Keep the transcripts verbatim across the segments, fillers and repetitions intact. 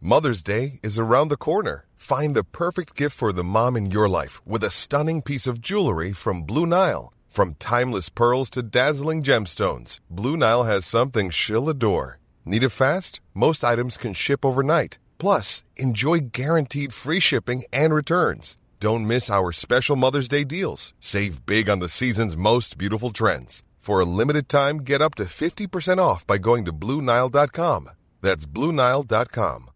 Mother's Day is around the corner. Find the perfect gift for the mom in your life with a stunning piece of jewelry from Blue Nile. From timeless pearls to dazzling gemstones, Blue Nile has something she'll adore. Need it fast? Most items can ship overnight. Plus, enjoy guaranteed free shipping and returns. Don't miss our special Mother's Day deals. Save big on the season's most beautiful trends. For a limited time, get up to fifty percent off by going to Blue Nile dot com. That's Blue Nile dot com.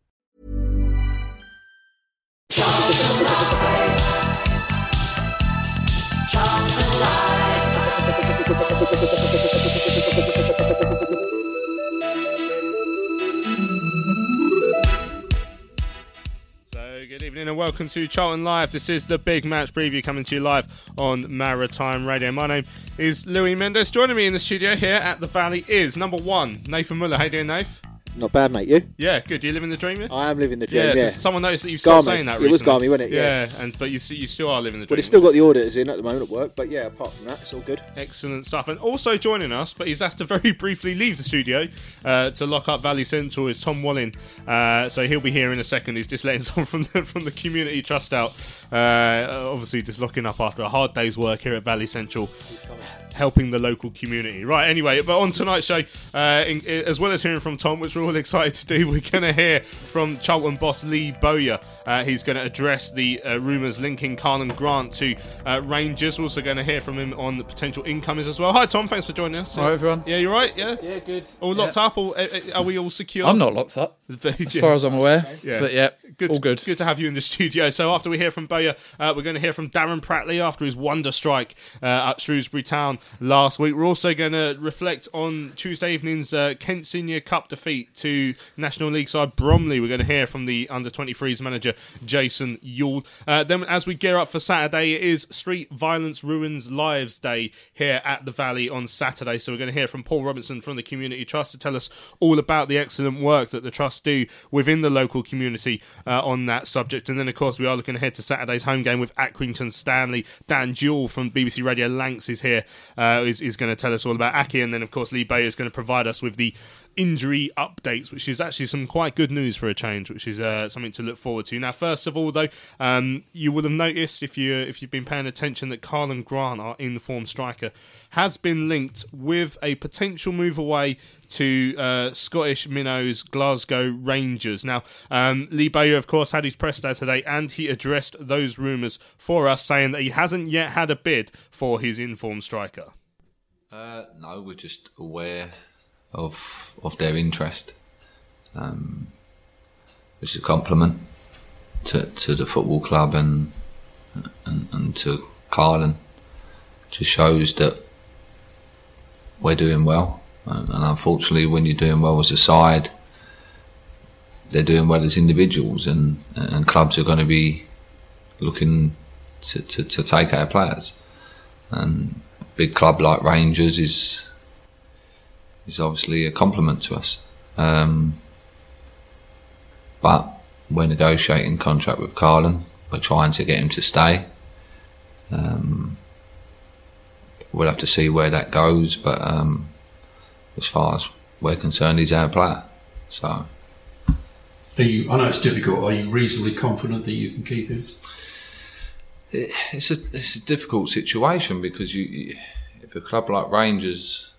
So, good evening and welcome to Charlton Live. This is the big match preview coming to you live on Maritime Radio. My name is Louis Mendes. Joining me in the studio here at the Valley is number one, Nathan Muller. How you doing, Nath? Not bad, mate. You? Yeah, good. You living the dream, yeah? I am living the dream, yeah. yeah. Someone noticed that you stopped Garmy. saying that It recently. was Garmy, wasn't it? Yeah, Yeah. and but you you still are living the dream. But it's still got the auditors in at the moment at work. But yeah, apart from that, it's all good. Excellent stuff. And also joining us, but he's asked to very briefly leave the studio uh, to lock up Valley Central, is Tom Walling. Uh, so he'll be here in a second. He's just letting someone from the, from the community trust out. Uh, obviously just locking up after a hard day's work here at Valley Central, helping the local community. Right, anyway, but on tonight's show, uh, in, in, as well as hearing from Tom, which we're all excited to do, we're going to hear from Charlton boss Lee Bowyer. Uh, he's going to address the uh, rumours linking Karlan Grant to uh, Rangers. We're also going to hear from him on the potential incomers as well. Hi, Tom. Thanks for joining us. All right, everyone. Yeah, you right? Yeah? Yeah, good. All locked yeah. up? All, uh, are we all secure? I'm not locked up, as far as I'm aware. Yeah. But yeah, Good, all good. Good to have you in the studio. So after we hear from Bowyer, uh, we're going to hear from Darren Pratley after his wonder strike uh, at Shrewsbury Town last week. We're also going to reflect on Tuesday evening's uh, Kent Senior Cup defeat to National League side Bromley. We're going to hear from the under twenty-threes manager Jason Ewell. Uh, then as we gear up for Saturday, it is Street Violence Ruins Lives Day here at the Valley on Saturday. So we're going to hear from Paul Robinson from the Community Trust to tell us all about the excellent work that the Trust do within the local community uh, on that subject. And then, of course, we are looking ahead to Saturday's home game with Accrington Stanley. Dan Jewell from B B C Radio Lancs is here, uh, is, is going to tell us all about Aki. And then, of course, Lee Bowyer is going to provide us with the injury updates, which is actually some quite good news for a change, which is uh, something to look forward to. Now, first of all, though, um, you will have noticed, if, you, if you've been paying attention, that Karlan Grant, our in-form striker, has been linked with a potential move away to uh, Scottish minnows Glasgow Rangers. Now, um, Lee Bowyer, of course, had his press day today, and he addressed those rumours for us, saying that he hasn't yet had a bid for his in-form striker. Uh, no, we're just aware of of their interest, um, which is a compliment to to the football club and and, and to Karlan. Just shows that we're doing well, and, and unfortunately, when you're doing well as a side, they're doing well as individuals, and and clubs are going to be looking to, to, to take our players. And a big club like Rangers is is obviously a compliment to us. Um, but we're negotiating contract with Karlan. We're trying to get him to stay. Um, we'll have to see where that goes, but um, as far as we're concerned, he's our player. So, are you? I know it's difficult. Are you reasonably confident that you can keep him? It, it's a it's a difficult situation because you, if a club like Rangers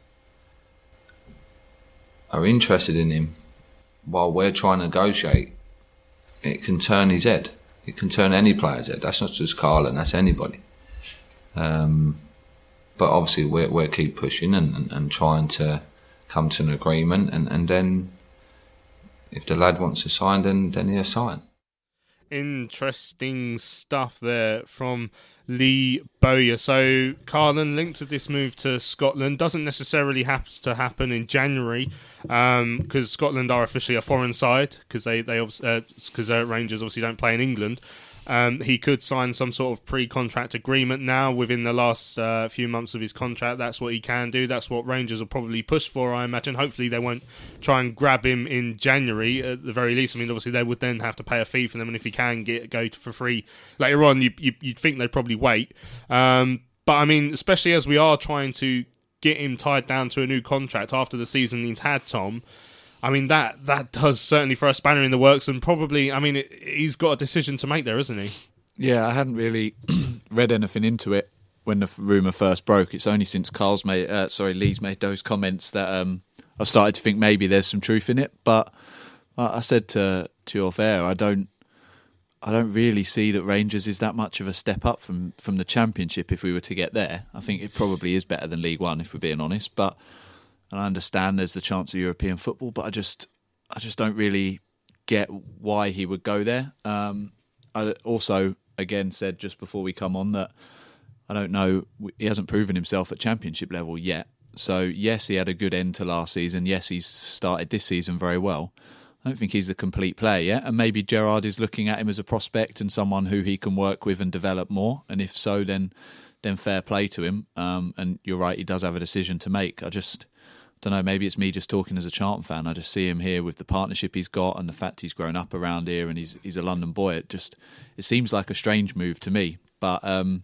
are interested in him, while we're trying to negotiate, it can turn his head. It can turn any player's head. That's not just Karlan, that's anybody. Um, but obviously we're we're keep pushing and, and, and trying to come to an agreement, and, and then if the lad wants to sign, then then he'll sign. Interesting stuff there from Lee Bowyer. So Karlan linked with this move to Scotland doesn't necessarily have to happen in January, because um, Scotland are officially a foreign side, because they they because uh, uh, Rangers obviously don't play in England. Um, he could sign some sort of pre-contract agreement now within the last uh, few months of his contract. That's what he can do. That's what Rangers will probably push for, I imagine. Hopefully they won't try and grab him in January at the very least. I mean, obviously they would then have to pay a fee for them, and if he can get go for free later on, you, you, you'd think they'd probably wait. Um, but I mean, especially as we are trying to get him tied down to a new contract after the season he's had, Tom, I mean, that that does certainly throw a spanner in the works, and probably, I mean, it, he's got a decision to make there, isn't he? Yeah, I hadn't really read anything into it when the rumour first broke. It's only since Carl's made, uh, sorry, Lee's made those comments that um, I've started to think maybe there's some truth in it. But uh, I said to to you off air, I don't, I don't really see that Rangers is that much of a step up from from the Championship if we were to get there. I think it probably is better than League One if we're being honest. But and I understand there's the chance of European football, but I just, I just don't really get why he would go there. Um, I also. Again said just before we come on that I don't know, he hasn't proven himself at Championship level yet. So yes, he had a good end to last season. Yes, he's started this season very well. I don't think he's the complete player yet. And maybe Gerrard is looking at him as a prospect and someone who he can work with and develop more. And if so, then then fair play to him. Um, and you're right, he does have a decision to make. I just don't know, maybe it's me just talking as a Charlton fan. I just see him here with the partnership he's got and the fact he's grown up around here and he's he's a London boy. It just it seems like a strange move to me. But um,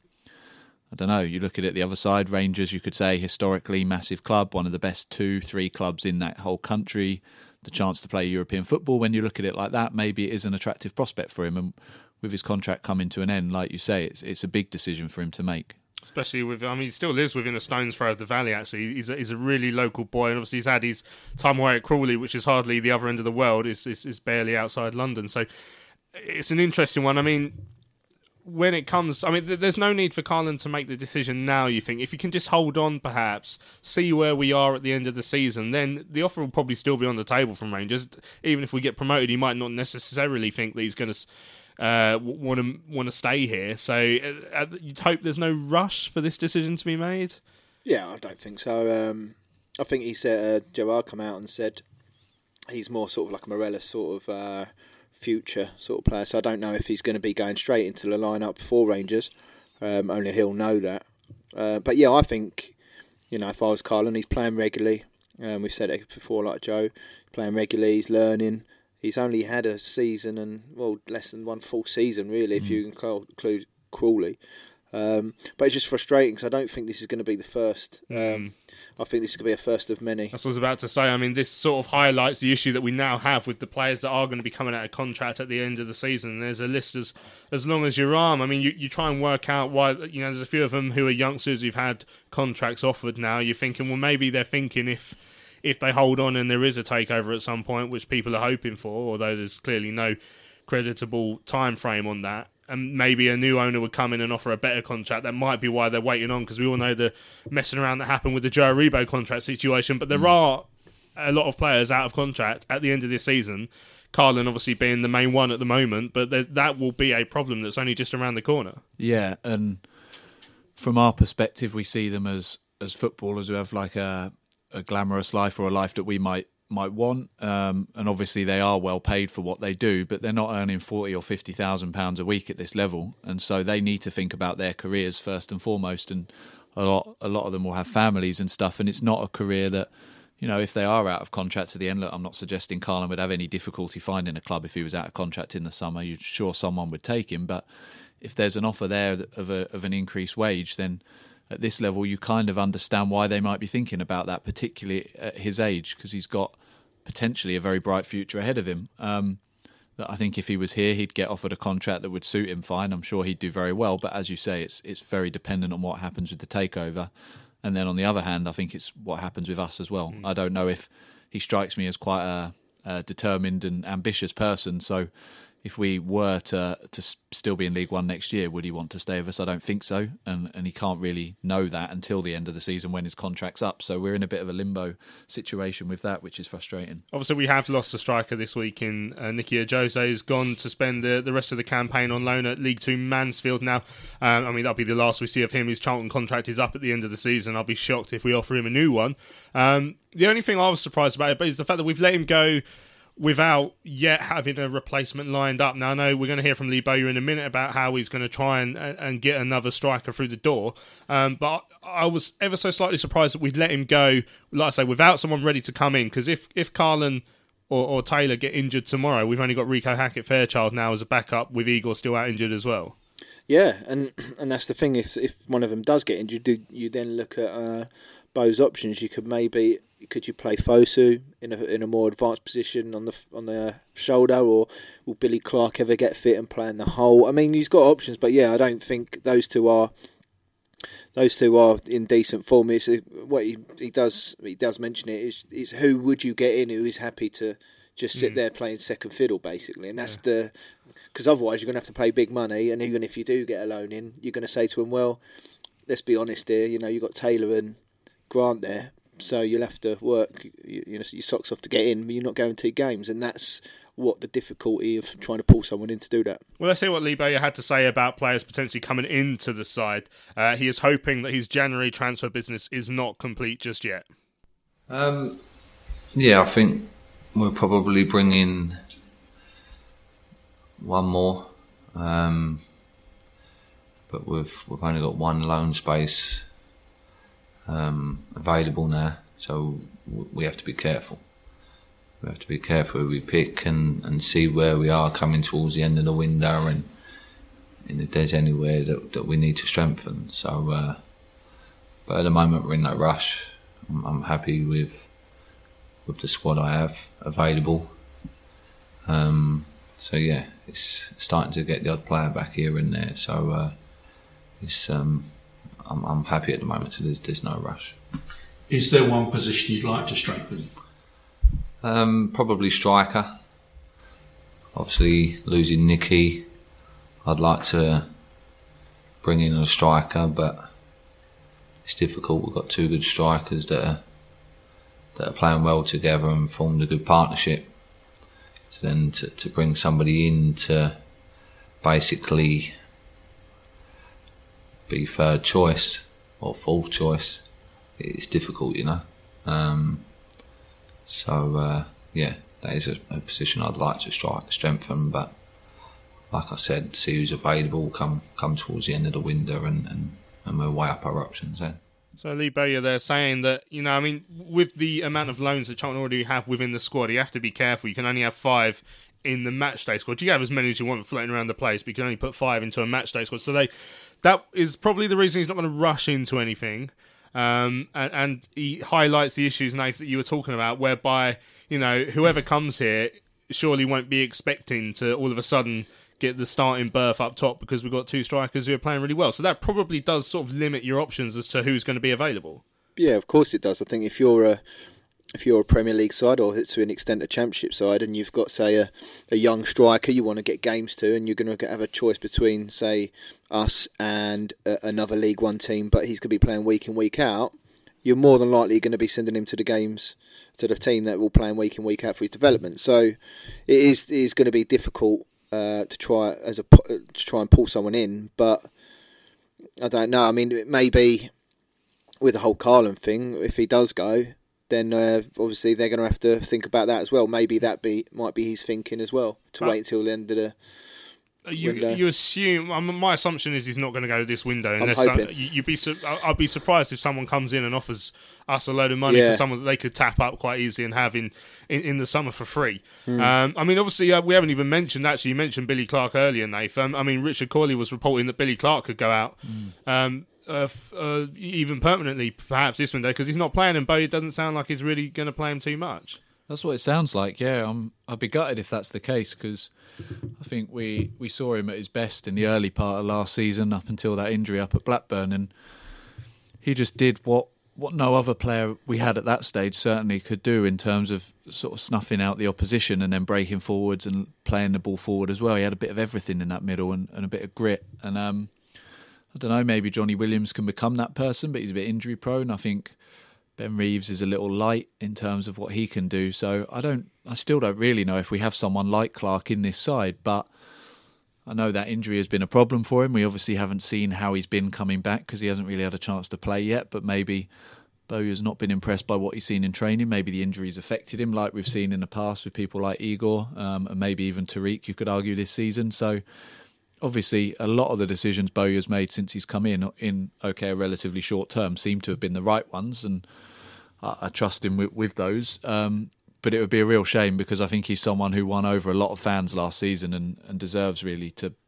I don't know, you look at it the other side, Rangers, you could say historically massive club, one of the best two, three clubs in that whole country, the chance to play European football. When you look at it like that, maybe it is an attractive prospect for him. And with his contract coming to an end, like you say, it's it's a big decision for him to make. Especially with, I mean, he still lives within a stone's throw of the valley, actually. He's a, he's a really local boy, and obviously he's had his time away at Crawley, which is hardly the other end of the world. It's, it's, it's barely outside London. So it's an interesting one. I mean, when it comes, I mean, th- there's no need for Carlin to make the decision now, you think. If you can just hold on, perhaps, see where we are at the end of the season, then the offer will probably still be on the table from Rangers. Even if we get promoted, he might not necessarily think that he's going to... Uh, want to want to stay here, so uh, you'd hope there's no rush for this decision to be made. Yeah, I don't think so. Um, I think he said uh, Gerrard come out and said he's more sort of like a Morelos sort of uh, future sort of player. So I don't know if he's going to be going straight into the lineup for Rangers. Um, only he'll know that. Uh, but yeah, I think you know if I was Carlin, he's playing regularly. Um, we've said it before, like Joe, playing regularly. He's learning. He's only had a season and, well, less than one full season, really, mm. if you include Crawley. Um, but it's just frustrating because I don't think this is going to be the first. Mm. Um, I think this is going to be a first of many. That's what I was about to say. I mean, this sort of highlights the issue that we now have with the players that are going to be coming out of contract at the end of the season. There's a list as, as long as your arm. I mean, you, you try and work out why, you know, there's a few of them who are youngsters who've had contracts offered now. You're thinking, well, maybe they're thinking if... if they hold on and there is a takeover at some point, which people are hoping for, although there's clearly no creditable time frame on that, and maybe a new owner would come in and offer a better contract, that might be why they're waiting on, because we all know the messing around that happened with the Joe Aribo contract situation, but there mm. are a lot of players out of contract at the end of this season, Carlin obviously being the main one at the moment, but that will be a problem that's only just around the corner. Yeah, and from our perspective, we see them as, as footballers who have like a a glamorous life or a life that we might might want, um, and obviously they are well paid for what they do, but they're not earning forty or fifty thousand pounds a week at this level, and so they need to think about their careers first and foremost. And a lot a lot of them will have families and stuff, and it's not a career that, you know, if they are out of contract to the end. Look, I'm not suggesting Carlin would have any difficulty finding a club if he was out of contract in the summer. You're sure someone would take him, but if there's an offer there of a of an increased wage, then at this level, you kind of understand why they might be thinking about that, particularly at his age, because he's got potentially a very bright future ahead of him. Um, that I think if he was here, he'd get offered a contract that would suit him fine. I'm sure he'd do very well. But as you say, it's it's very dependent on what happens with the takeover. And then on the other hand, I think it's what happens with us as well. Mm. I don't know if he strikes me as quite a, a determined and ambitious person. So if we were to to still be in League One next year, would he want to stay with us? I don't think so, and and he can't really know that until the end of the season when his contract's up. So we're in a bit of a limbo situation with that, which is frustrating. Obviously, we have lost a striker this week in uh, Nicky Ajose. Has gone to spend the, the rest of the campaign on loan at League Two Mansfield now. Um, I mean, that'll be the last we see of him. His Charlton contract is up at the end of the season. I'll be shocked if we offer him a new one. Um, the only thing I was surprised about is the fact that we've let him go without yet having a replacement lined up. Now, I know we're going to hear from Lee Bowyer in a minute about how he's going to try and and get another striker through the door. Um, but I was ever so slightly surprised that we'd let him go, like I say, without someone ready to come in. Because if, if Carlin or, or Taylor get injured tomorrow, we've only got Rico Hackett-Fairchild now as a backup, with Igor still out injured as well. Yeah, and and that's the thing. If if one of them does get injured, do you then look at uh, Bo's options? You could maybe could you play Fosu in a in a more advanced position on the on the shoulder, or will Billy Clark ever get fit and play in the hole? I mean, he's got options, but yeah, I don't think those two are those two are in decent form. It's a, what he he does he does mention it is is who would you get in who is happy to just sit mm. there playing second fiddle basically, and that's yeah. the because otherwise you're going to have to pay big money, and even if you do get a loan in, you're going to say to him, well, let's be honest here, you know, you've got Taylor and Grant there, so you'll have to work you, you know, your socks off to get in, but you're not guaranteed games, and that's what the difficulty of trying to pull someone in to do that. Well, let's hear what Lee Bowyer had to say about players potentially coming into the side. Uh, he is hoping that his January transfer business is not complete just yet. Um, yeah, I think we'll probably bring in one more, um, but we've we've only got one loan space um, available now, so we have to be careful. We have to be careful who we pick and, and see where we are coming towards the end of the window, and, and if there's anywhere that, that we need to strengthen. So, uh, but at the moment we're in no rush. I'm, I'm happy with with the squad I have available. Um, so yeah, it's starting to get the odd player back here and there. So uh, it's um, I'm, I'm happy at the moment. So there's there's no rush. Is there one position you'd like to strengthen? Um, probably striker. Obviously, losing Nicky, I'd like to bring in a striker, but it's difficult. We've got two good strikers that are that are playing well together and formed a good partnership. So then to, to bring somebody in to basically be third choice or fourth choice, it's difficult, you know. Um, so uh, yeah, that is a, a position I'd like to strike, strengthen, but like I said, see who's available, come come towards the end of the window, and, and, and we'll weigh up our options then. So Lee Bowyer there saying that, you know, I mean, with the amount of loans that Charlton already have within the squad, you have to be careful. You can only have five in the matchday squad. You have as many as you want floating around the place, but you can only put five into a matchday squad. So they, that is probably the reason he's not going to rush into anything. Um, and, and he highlights the issues, Nath, that you were talking about, whereby, you know, whoever comes here surely won't be expecting to all of a sudden get the starting berth up top because we've got two strikers who are playing really well. So that probably does sort of limit your options as to who's going to be available. Yeah, of course it does. I think if you're a if you're a Premier League side, or to an extent a Championship side, and you've got, say, a, a young striker you want to get games to, and you're going to have a choice between, say, us and a, another League One team, but he's going to be playing week in, week out, you're more than likely going to be sending him to the games, to the team that will play in week in, week out for his development. So it is, it is going to be difficult Uh, to try as a to try and pull someone in, but I don't know. I mean, maybe with the whole Carlin thing, if he does go, then uh, obviously they're going to have to think about that as well. Maybe that be might be his thinking as well, to right. wait until the end of the you, window. You assume. I mean, my assumption is he's not going to go this window. Unless I'm hoping. Some, you, you'd be. I'd be surprised if someone comes in and offers us a load of money yeah. for someone that they could tap up quite easily and have in, in, in the summer for free. Mm. Um, I mean, obviously, uh, we haven't even mentioned, actually, you mentioned Billy Clark earlier, Nathan. Um, I mean, Richard Corley was reporting that Billy Clark could go out mm. um, uh, f- uh, even permanently, perhaps this window, because he's not playing, and Bowyer doesn't sound like he's really going to play him too much. That's what it sounds like, yeah. I'm, I'd be gutted if that's the case, because I think we, we saw him at his best in the early part of last season up until that injury up at Blackburn, and he just did what what no other player we had at that stage certainly could do in terms of sort of snuffing out the opposition and then breaking forwards and playing the ball forward as well. He had a bit of everything in that middle and, and a bit of grit. And um, I don't know, maybe Johnny Williams can become that person, but he's a bit injury prone. I think Ben Reeves is a little light in terms of what he can do. So I don't, I still don't really know if we have someone like Clark in this side, but I know that injury has been a problem for him. We obviously haven't seen how he's been coming back because he hasn't really had a chance to play yet, but maybe Bowyer's not been impressed by what he's seen in training. Maybe the injuries affected him like we've seen in the past with people like Igor um, and maybe even Tariq, you could argue, this season. So obviously a lot of the decisions Bowyer's made since he's come in, in okay, a relatively short term, seem to have been the right ones, and I, I trust him with, with those. Um, But it would be a real shame because I think he's someone who won over a lot of fans last season and, and deserves really to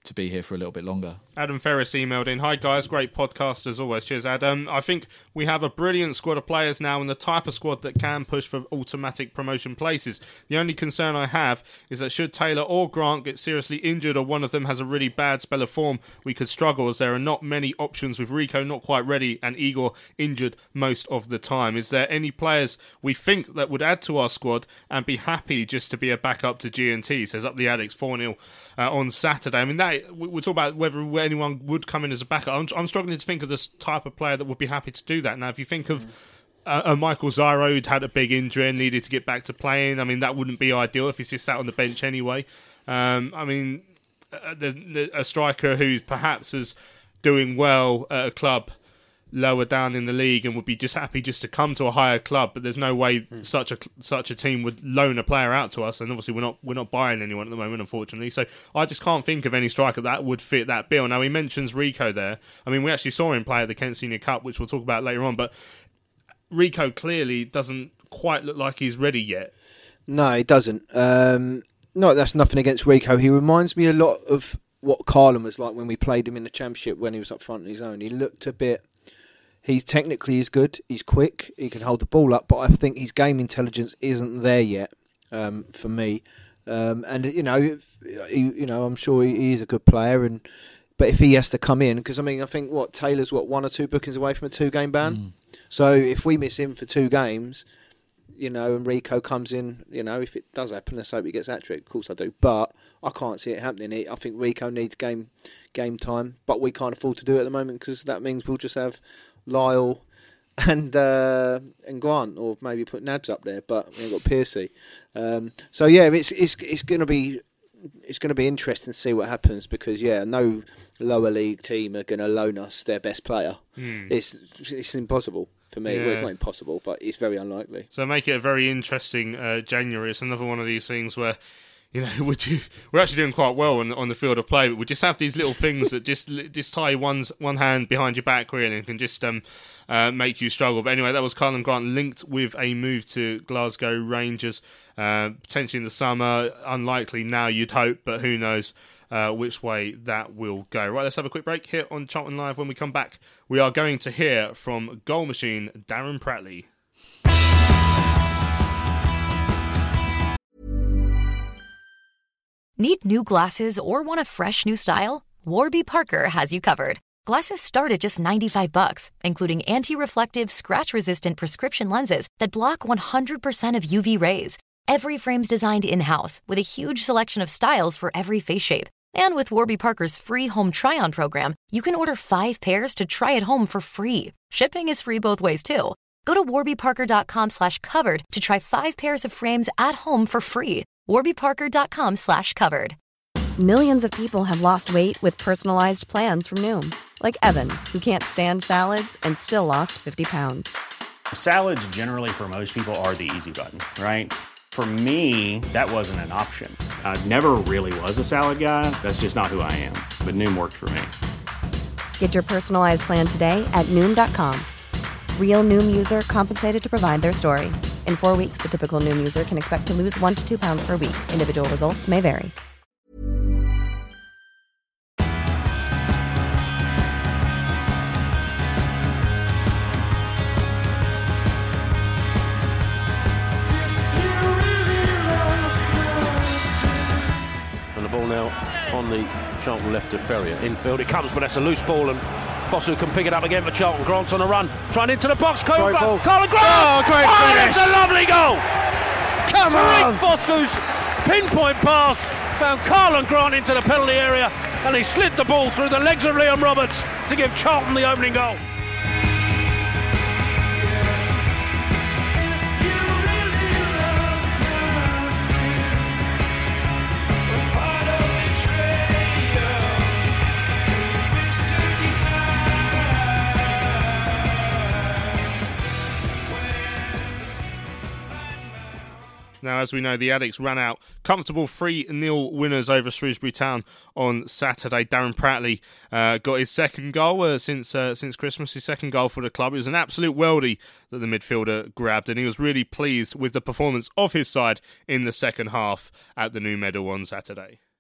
to be here for a little bit longer. Adam Ferris emailed in, "Hi guys, great podcast as always." Cheers, Adam. I think we have a brilliant squad of players now and the type of squad that can push for automatic promotion places. The only concern I have is that should Taylor or Grant get seriously injured or one of them has a really bad spell of form, we could struggle as there are not many options with Rico not quite ready and Igor injured most of the time. Is there any players we think that would add to our squad and be happy just to be a backup to G and T? Says Up the Addicts four nil uh, on Saturday. I mean, that we'll talk about whether anyone would come in as a backup. I'm, I'm struggling to think of this type of player that would be happy to do that. Now, if you think of uh, a Michael Zyro who'd had a big injury and needed to get back to playing, I mean, that wouldn't be ideal if he's just sat on the bench anyway. Um, I mean, uh, there's, there's a striker who's perhaps is doing well at a club lower down in the league and would be just happy just to come to a higher club, but there's no way mm. such a such a team would loan a player out to us, and obviously we're not we're not buying anyone at the moment, unfortunately. So I just can't think of any striker that would fit that bill. Now, he mentions Rico there. I mean, we actually saw him play at the Kent Senior Cup, which we'll talk about later on, but Rico clearly doesn't quite look like he's ready yet. No, he doesn't. Um, no, that's nothing against Rico. He reminds me a lot of what Carlin was like when we played him in the Championship when he was up front on his own. He looked a bit... He's technically he's good. He's quick. He can hold the ball up, but I think his game intelligence isn't there yet um, for me. Um, and you know, he, you know, I'm sure he is a good player. And but if he has to come in, because I mean, I think what Taylor's what one or two bookings away from a two-game ban. Mm. So if we miss him for two games, you know, and Rico comes in, you know, if it does happen, let's hope he gets hat-trick. Of course I do, but I can't see it happening. I think Rico needs game game time, but we can't afford to do it at the moment because that means we'll just have Lyle and uh, and Grant, or maybe put Nabs up there, but we've got Piercy. Um, so yeah, it's it's it's going to be it's going to be interesting to see what happens because yeah, no lower league team are going to loan us their best player. Mm. It's it's impossible for me. Yeah. Well, it's not impossible, but it's very unlikely. So make it a very interesting uh, January. It's another one of these things where, you know, would you, we're actually doing quite well on, on the field of play, but we just have these little things that just just tie one's one hand behind your back, really, and can just um, uh, make you struggle. But anyway, that was Karlan Grant linked with a move to Glasgow Rangers, uh, potentially in the summer. Unlikely now, you'd hope, but who knows uh, which way that will go. Right, let's have a quick break here on Charlton Live. When we come back, we are going to hear from goal machine Darren Pratley. Need new glasses or want a fresh new style? Warby Parker has you covered. Glasses start at just ninety-five bucks, including anti-reflective, scratch-resistant prescription lenses that block one hundred percent of U V rays. Every frame's designed in-house with a huge selection of styles for every face shape. And with Warby Parker's free home try-on program, you can order five pairs to try at home for free. Shipping is free both ways, too. Go to warbyparker.com slash covered to try five pairs of frames at home for free. warbyparker.com slash covered. Millions of people have lost weight with personalized plans from Noom. Like Evan, who can't stand salads and still lost fifty pounds. Salads generally for most people are the easy button, right? For me, that wasn't an option. I never really was a salad guy. That's just not who I am. But Noom worked for me. Get your personalized plan today at Noom dot com. Real Noom user compensated to provide their story. In four weeks, the typical Noom user can expect to lose one to two pounds per week. Individual results may vary. And the ball now on the Charlton left of Ferrier. Infield it comes, but that's a loose ball, and Fosu can pick it up again for Charlton. Grant's on the run, trying into the box. Karlan Grant! Oh, great oh, finish! It's a lovely goal! Come on! Fosu's pinpoint pass found Karlan Grant into the penalty area, and he slid the ball through the legs of Liam Roberts to give Charlton the opening goal. Now, as we know, the Addicts ran out comfortable three nil winners over Shrewsbury Town on Saturday. Darren Pratley uh, got his second goal uh, since uh, since Christmas, his second goal for the club. It was an absolute worldie that the midfielder grabbed, and he was really pleased with the performance of his side in the second half at the New Medal on Saturday.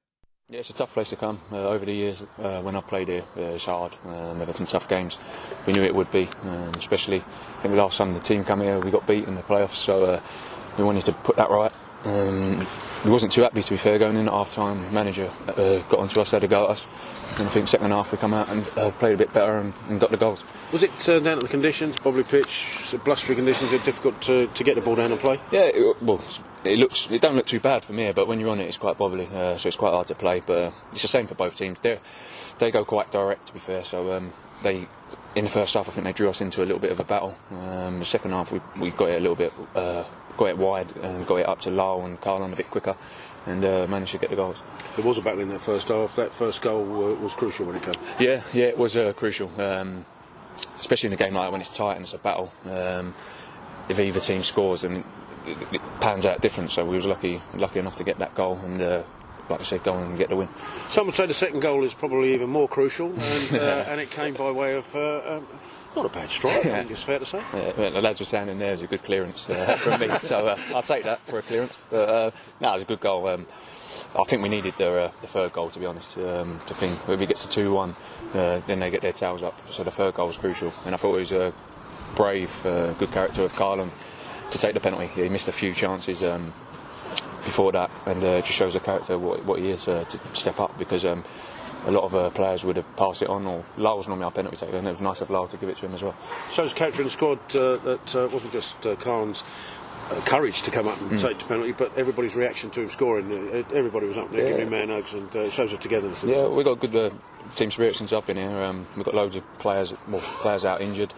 Yeah, it's a tough place to come. Uh, over the years, uh, when I've played here, uh, it's hard. Um, we've had some tough games. We knew it would be, um, especially I think the last time the team came here, we got beat in the playoffs, so uh, we wanted to put that right. Um, we wasn't too happy, to be fair, going in at half-time. Manager uh, got onto us, had a go at us, and I think second half we come out and uh, played a bit better and, and got the goals. Was it uh, down to the conditions, bobbly pitch, blustery conditions, it's difficult to, to get the ball down and play? Yeah, it, well, it looks it don't look too bad for me, but when you're on it, it's quite bobbly, uh, so it's quite hard to play. But uh, it's the same for both teams. They they go quite direct, to be fair. So um, they in the first half, I think they drew us into a little bit of a battle. Um, the second half, we we got it a little bit. Uh, got it wide and got it up to Lyle and Carlon a bit quicker and uh, managed to get the goals. There was a battle in that first half. That first goal uh, was crucial when it came. Yeah, yeah, it was uh, crucial, um, especially in a game like that when it's tight and it's a battle. Um, if either team scores, and it, it pans out different, so we was lucky lucky enough to get that goal and uh, like I said, go on and get the win. Some would say the second goal is probably even more crucial, and, uh, and it came by way of uh, um, not a bad strike, I think it's fair to say. Yeah, the lads were saying in there was a good clearance uh, from me, so uh, I'll take that for a clearance. But uh, no, it was a good goal. Um, I think we needed the, uh, the third goal, to be honest. Um, to think if it gets to two one, uh, then they get their tails up. So the third goal was crucial, and I thought it was a brave, uh, good character of Carlon to take the penalty. He missed a few chances um, before that, and uh, it just shows the character of what, what he is uh, to step up, because um, a lot of uh, players would have passed it on, or Lyle's normally our penalty taker, and it was nice of Lyle to give it to him as well. Shows the character in the squad uh, that uh, wasn't just uh, Carlon's uh, courage to come up and mm. take the penalty, but everybody's reaction to him scoring. Uh, everybody was up there yeah. giving him man hugs, and uh, it shows the togetherness. Yeah, we've got good uh, team spirit since I've been here. Um, we've got loads of players, well, players out injured,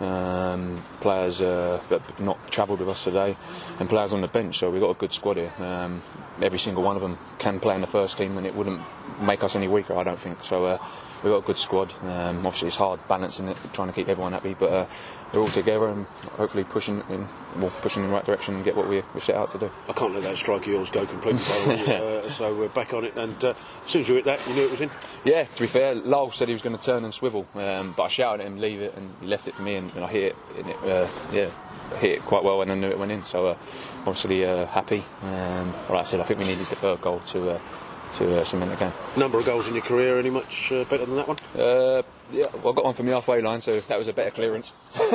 um, players uh, that have not travelled with us today, and players on the bench, so we've got a good squad here. Um, every single one of them can play in the first team, and it wouldn't make us any weaker, I don't think. So uh, we've got a good squad. Um, obviously it's hard balancing it, trying to keep everyone happy, but uh, we're all together and hopefully pushing in, well, pushing in the right direction and get what we, we've set out to do. I can't let that strike of yours go completely, by the way, uh, so we're back on it, and uh, as soon as you hit that, you knew it was in? Yeah, to be fair, Lyle said he was going to turn and swivel, um, but I shouted at him, leave it, and he left it for me, and, and I hit it, and it uh, yeah, hit it quite well, and I knew it went in, so uh, obviously uh, happy. Um, but like I said, I think we needed the third goal to uh, to uh, cement the game. Number of goals in your career, any much uh, better than that one? Uh, yeah, well, I got one from the halfway line, so that was a better clearance.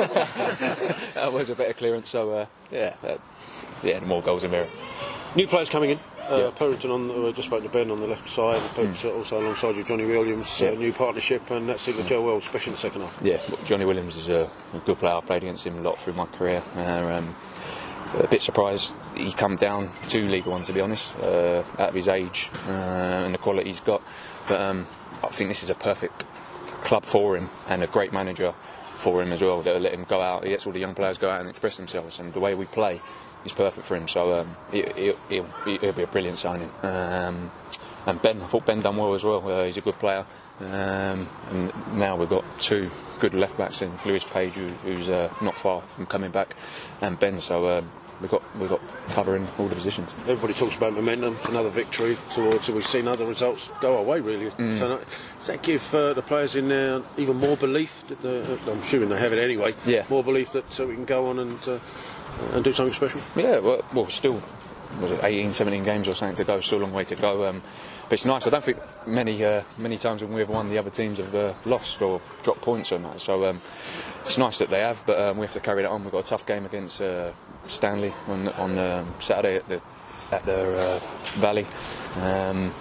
That was a better clearance, so uh, yeah, uh, yeah, more goals in there. New players coming in. Uh, yeah. Purrington on the, uh, just spoke to Ben on the left side, but mm. uh, also alongside you, Johnny Williams, yeah. uh, new partnership, and that seemed to gel well, especially in the second half. Yeah, well, Johnny Williams is a, a good player. I've played against him a lot through my career. Uh, um, a bit surprised he come down to League One, to be honest, uh, out of his age uh, and the quality he's got. But um, I think this is a perfect club for him, and a great manager for him as well. That'll let him go out. He lets all the young players go out and express themselves, and the way we play is perfect for him. So um, it, it, it'll, be, it'll be a brilliant signing. Um, and Ben, I thought Ben done well as well. Uh, he's a good player. Um, and now we've got two good left backs in Lewis Page, who, who's uh, not far from coming back, and Ben. So um, we've got we've got covering all the positions. Everybody talks about momentum. It's another victory towards. We've seen other results go our way, really. Mm. So does that give uh, the players in there even more belief? That uh, I'm assuming they have it anyway. Yeah. More belief that so we can go on and uh, and do something special. Yeah. Well, well still. Was it eighteen, seventeen games or something to go? Still a long way to go. Um, but it's nice. I don't think many uh, many times when we've won, the other teams have uh, lost or dropped points or that. So um, it's nice that they have. But um, we have to carry that on. We've got a tough game against uh, Stanley on on um, Saturday at the at the uh, Valley. Um,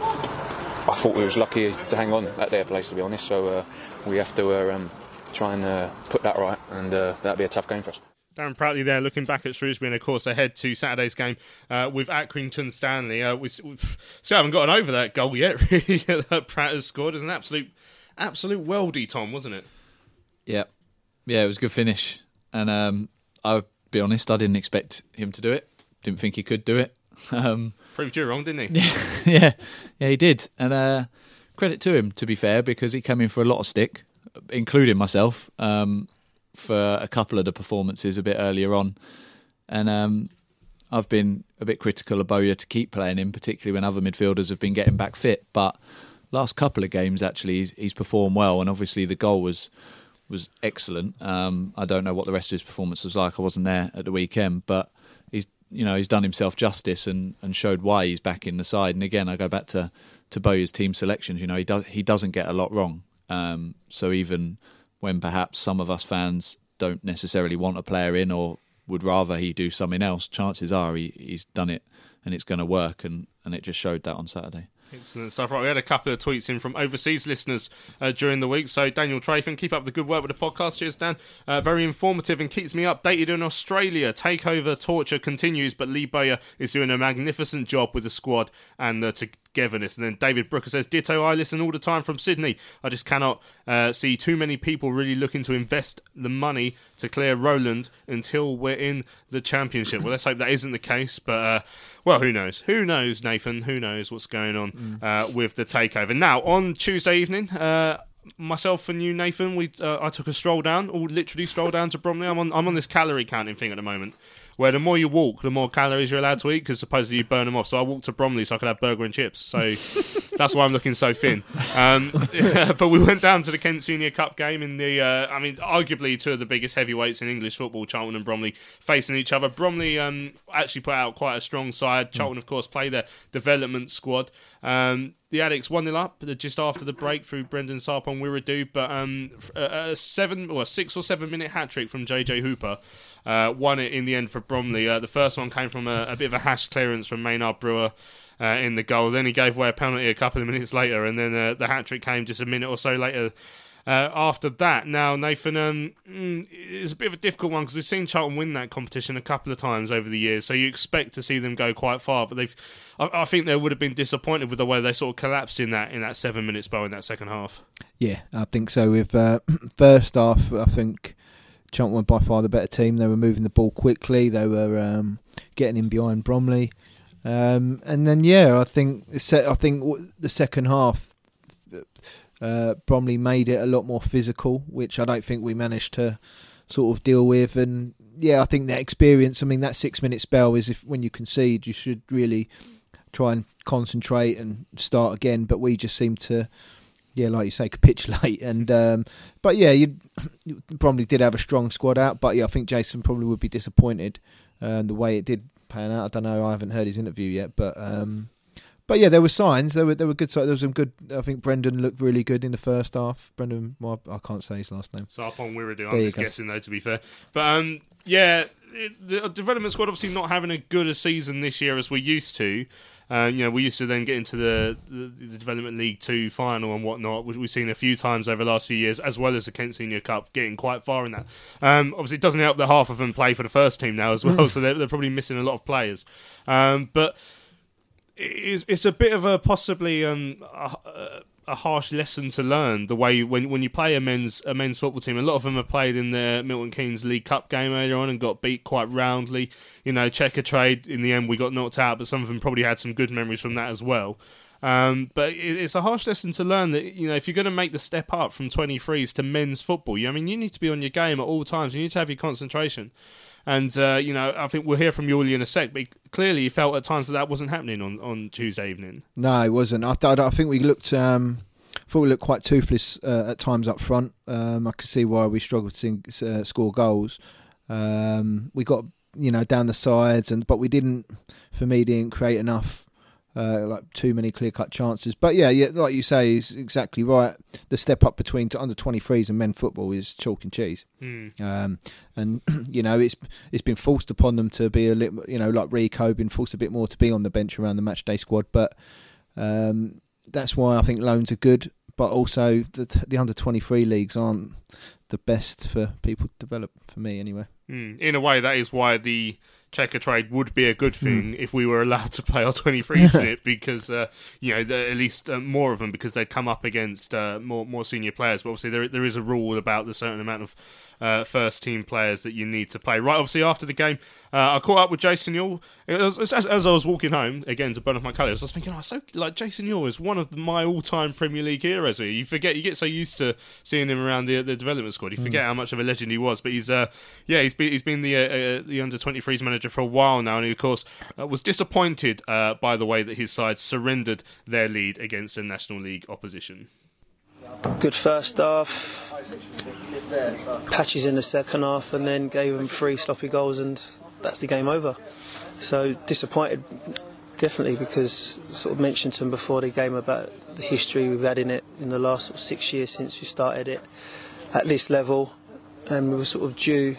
I thought we was lucky to hang on at their place, to be honest. So uh, we have to uh, um, try and uh, put that right, and uh, that'll be a tough game for us. Pratt Prattley there looking back at Shrewsbury, and of course ahead to Saturday's game uh, with Accrington Stanley. Uh, we still haven't gotten over that goal yet, really, that Pratt has scored. It was an absolute absolute worldie, Tom, wasn't it? Yeah, yeah, it was a good finish. And um, I'll be honest, I didn't expect him to do it. Didn't think he could do it. Um, Proved you wrong, didn't he? yeah, yeah, he did. And uh, credit to him, to be fair, because he came in for a lot of stick, including myself. Um, for a couple of the performances a bit earlier on, and um, I've been a bit critical of Bowyer to keep playing him, particularly when other midfielders have been getting back fit, but last couple of games actually he's, he's performed well, and obviously the goal was was excellent. um, I don't know what the rest of his performance was like, I wasn't there at the weekend, but he's you know he's done himself justice and, and showed why he's back in the side. And again, I go back to, to Bowyer's team selections. You know, he does he doesn't get a lot wrong. Um, so even when perhaps some of us fans don't necessarily want a player in or would rather he do something else, chances are he, he's done it and it's going to work, and, and it just showed that on Saturday. Excellent stuff. Right, we had a couple of tweets in from overseas listeners uh, during the week. So Daniel Trayford, keep up the good work with the podcast. Cheers, Dan. Uh, very informative and keeps me updated in Australia. Takeover torture continues, but Lee Bowyer is doing a magnificent job with the squad and the togetherness. And then David Brooker says, ditto, I listen all the time from Sydney. I just cannot uh, see too many people really looking to invest the money to clear Roland until we're in the championship. Well, let's hope that isn't the case, but uh, well, who knows? Who knows, Nathan? Who knows what's going on Uh, with the takeover. Now, on Tuesday evening, uh, myself and you, Nathan, we uh, I took a stroll down, or literally stroll down to Bromley. I'm on I'm on this calorie counting thing at the moment, where the more you walk, the more calories you're allowed to eat, because supposedly you burn them off. So I walked to Bromley so I could have burger and chips. So that's why I'm looking so thin. Um, but we went down to the Kent Senior Cup game in the, uh, I mean, arguably two of the biggest heavyweights in English football, Charlton and Bromley, facing each other. Bromley um, actually put out quite a strong side. Charlton, of course, play their development squad. Um, The Addicts one nil up just after the break through Brendan Sarpong Wiradoo, but um, a, a seven or a six or seven minute hat trick from J J Hooper uh, won it in the end for Bromley. Uh, the first one came from a, a bit of a hash clearance from Maynard Brewer uh, in the goal. Then he gave away a penalty a couple of minutes later, and then uh, the hat trick came just a minute or so later. Uh, after that, now Nathan, um, it's a bit of a difficult one because we've seen Charlton win that competition a couple of times over the years, so you expect to see them go quite far. But they've, I, I think they would have been disappointed with the way they sort of collapsed in that in that seven minute spell in that second half. Yeah, I think so. With uh, first half, I think Charlton were by far the better team. They were moving the ball quickly. They were um, getting in behind Bromley, um, and then yeah, I think I think the second half. Uh, Bromley made it a lot more physical, which I don't think we managed to sort of deal with. And yeah, I think that experience, I mean, that six minute spell is if when you concede, you should really try and concentrate and start again. But we just seemed to, yeah, like you say, capitulate. And um, but yeah, you, you Bromley did have a strong squad out. But yeah, I think Jason probably would be disappointed uh, the way it did pan out. I don't know. I haven't heard his interview yet, but. Um, But yeah, there were signs. There were there were good. There was some good. I think Brendan looked really good in the first half. Brendan, well, I can't say his last name. Sarpong Wiradoo. I'm just guessing though, to be fair. But um, yeah, it, the development squad obviously not having a good a season this year as we used to. Uh, you know, we used to then get into the, the, the Development League Two final and whatnot, which we've seen a few times over the last few years, as well as the Kent Senior Cup, getting quite far in that. Um, obviously, it doesn't help that half of them play for the first team now as well, so they're, they're probably missing a lot of players. Um, but. It's, it's a bit of a possibly um, a, a harsh lesson to learn the way when when you play a men's a men's football team. A lot of them have played in the Milton Keynes League Cup game earlier on and got beat quite roundly. You know, Checker Trade in the end we got knocked out, but some of them probably had some good memories from that as well. Um, but it, it's a harsh lesson to learn that, you know, if you're going to make the step up from twenty-threes to men's football, you I mean you need to be on your game at all times. You need to have your concentration. And, uh, you know, I think we'll hear from Yuli in a sec, but clearly he felt at times that that wasn't happening on, on Tuesday evening. No, it wasn't. I, th- I think we looked um, I thought we looked quite toothless uh, at times up front. Um, I could see why we struggled to uh, score goals. Um, we got, you know, down the sides, and but we didn't, for me, didn't create enough. Uh, like too many clear-cut chances. But yeah, yeah, like you say, is exactly right. The step up between under twenty-threes and men football is chalk and cheese. Mm. Um, and you know, it's it's been forced upon them to be a little, you know, like Rico, been forced a bit more to be on the bench around the match day squad. But um, that's why I think loans are good. But also the the under twenty-three leagues aren't the best for people to develop. For me, anyway. Mm. In a way, that is why the Checker Trade would be a good thing mm. if we were allowed to play our twenty-threes in it, because uh, you know, at least uh, more of them, because they'd come up against uh, more more senior players. But obviously, there there is a rule about the certain amount of uh, first team players that you need to play. Right, obviously, after the game, uh, I caught up with Jason Newell. It was, as, as I was walking home again to burn off my colours, I was thinking, oh, so like Jason Newell is one of my all-time Premier League heroes. You forget, you get so used to seeing him around the the development squad, you forget mm. how much of a legend he was. But he's uh, yeah, he's been he's been the uh, uh, the under twenty-threes manager for a while now, and he of course uh, was disappointed uh, by the way that his side surrendered their lead against the National League opposition. Good first half, patches in the second half, and then gave them three sloppy goals, and that's the game over. So disappointed, definitely, because I sort of mentioned to him before the game about the history we've had in it in the last sort of six years since we started it at this level, and we were sort of due,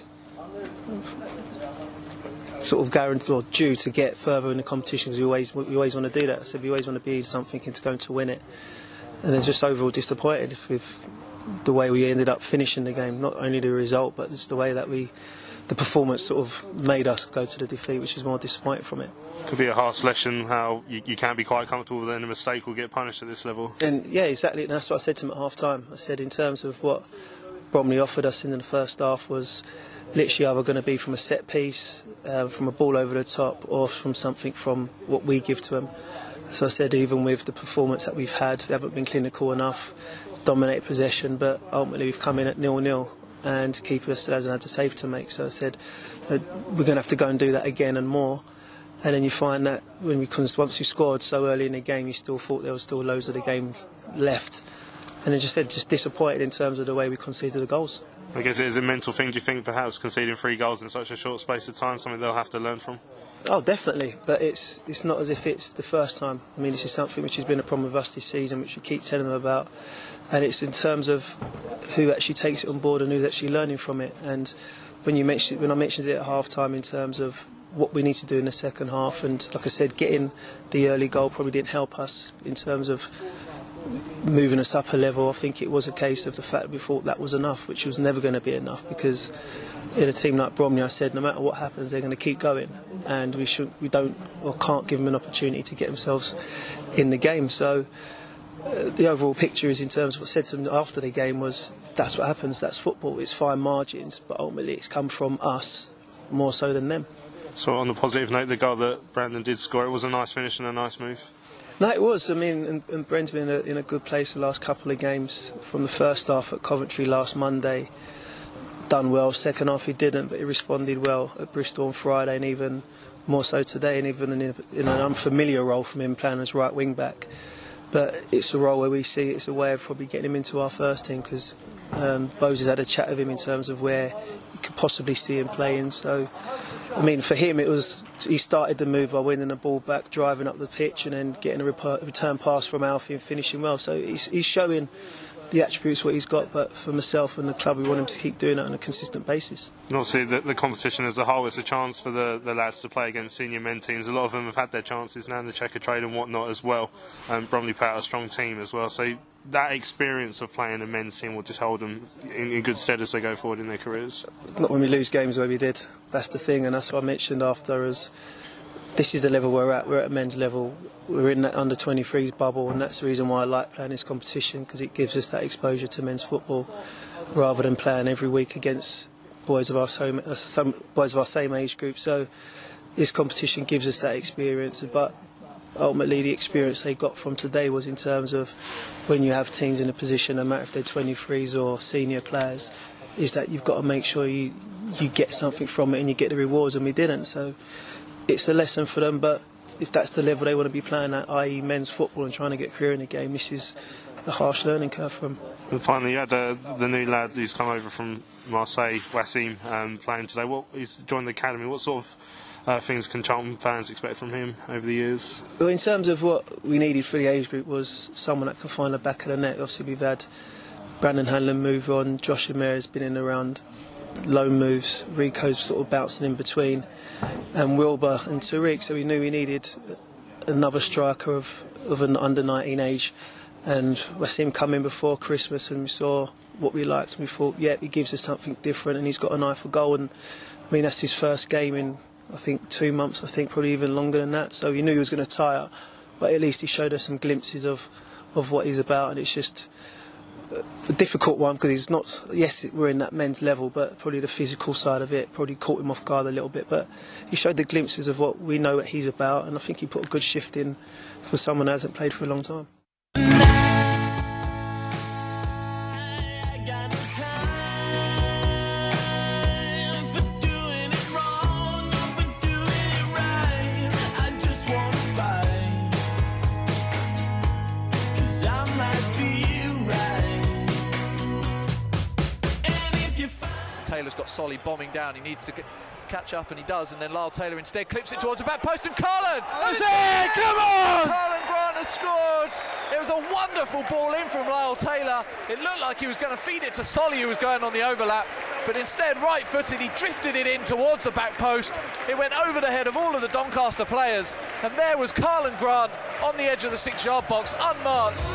sort of guaranteed or due to get further in the competition, because we always we always want to do that. I said we always want to be something and to go to win it, and they're just overall disappointed with the way we ended up finishing the game. Not only the result, but just the way that we, the performance sort of made us go to the defeat, which is more disappointing from it. Could be a harsh lesson how you, you can be quite comfortable with any mistake will get punished at this level. And yeah, exactly. And that's what I said to him at half time. I said in terms of what Bromley offered us in the first half was literally either going to be from a set piece, uh, from a ball over the top, or from something from what we give to them. So I said even with the performance that we've had, we haven't been clinical enough, dominate possession, but ultimately we've come in at nil-nil and keeper still hasn't had a save to make. So I said uh, we're going to have to go and do that again and more. And then you find that when we once you scored so early in the game, you still thought there was still loads of the game left. And as you said, just disappointed in terms of the way we conceded the goals. I guess it is a mental thing, do you think, perhaps conceding three goals in such a short space of time, something they'll have to learn from? Oh, definitely. But it's it's not as if it's the first time. I mean, this is something which has been a problem with us this season, which we keep telling them about. And it's in terms of who actually takes it on board and who's actually learning from it. And when you mentioned, when I mentioned it at half time in terms of what we need to do in the second half, and like I said, getting the early goal probably didn't help us in terms of moving us up a level. I think it was a case of the fact we thought that was enough, which was never going to be enough, because in a team like Bromley, I said no matter what happens they're going to keep going, and we should we don't or can't give them an opportunity to get themselves in the game. So uh, the overall picture is, in terms of what I said to them after the game, was that's what happens, that's football, it's fine margins, but ultimately it's come from us more so than them. So on the positive note, the goal that Brandon did score, it was a nice finish and a nice move. No, it was. I mean, and, and Brent's been in a, in a good place the last couple of games. From the first half at Coventry last Monday, done well. Second half he didn't, but he responded well at Bristol on Friday, and even more so today, and even in, a, in an unfamiliar role from him playing as right wing back. But it's a role where we see it's a way of probably getting him into our first team, because um, Bose has had a chat with him in terms of where he could possibly see him playing. So, I mean, for him, it was he started the move by winning the ball back, driving up the pitch, and then getting a return pass from Alfie and finishing well. So he's, he's showing the attributes what he's got. But for myself and the club, we want him to keep doing that on a consistent basis. And obviously, the, the competition as a whole is a chance for the, the lads to play against senior men teams. A lot of them have had their chances now in the Checker Trade and whatnot as well. Um, Bromley put out a strong team as well. So that experience of playing a men's team will just hold them in, in good stead as they go forward in their careers. Not when we lose games where we did. That's the thing, and that's what I mentioned after. As this is the level we're at. We're at men's level. We're in that under twenty-threes bubble, and that's the reason why I like playing this competition, because it gives us that exposure to men's football, rather than playing every week against boys of our same, uh, some boys of our same age group. So this competition gives us that experience, but ultimately the experience they got from today was in terms of when you have teams in a position, no matter if they're twenty-threes or senior players, is that you've got to make sure you you get something from it and you get the rewards, and we didn't. So it's a lesson for them, but if that's the level they want to be playing at, that is men's football, and trying to get a career in the game, this is a harsh learning curve for them. And finally, you had uh, the new lad who's come over from Marseille, Wassim, um, playing today. What he's joined the academy. What sort of uh, things can Charlton fans expect from him over the years? Well, in terms of what we needed for the age group was someone that can find the back of the net. Obviously, we've had Brandon Hanlon move on. Josh Amir has been in around loan moves. Rico's sort of bouncing in between, and Wilbur and Tariq. So we knew we needed another striker of, of an under nineteen age. And I see him come in before Christmas, and we saw what we liked, and we thought, yeah, he gives us something different, and he's got an eye for goal. And I mean, that's his first game in, I think, two months. I think probably even longer than that. So we knew he was going to tire, but at least he showed us some glimpses of, of what he's about. And it's just a difficult one, because he's not, yes, we're in that men's level, but probably the physical side of it probably caught him off guard a little bit. But he showed the glimpses of what we know what he's about, and I think he put a good shift in for someone who hasn't played for a long time. Taylor's got Solly bombing down. He needs to get, catch up, and he does, and then Lyle Taylor instead clips it towards the back post, and Carlin! That's it! Come on! Carlin Grant has scored! It was a wonderful ball in from Lyle Taylor. It looked like he was going to feed it to Solly, who was going on the overlap, but instead, right-footed, he drifted it in towards the back post. It went over the head of all of the Doncaster players, and there was Carlin Grant on the edge of the six-yard box, unmarked.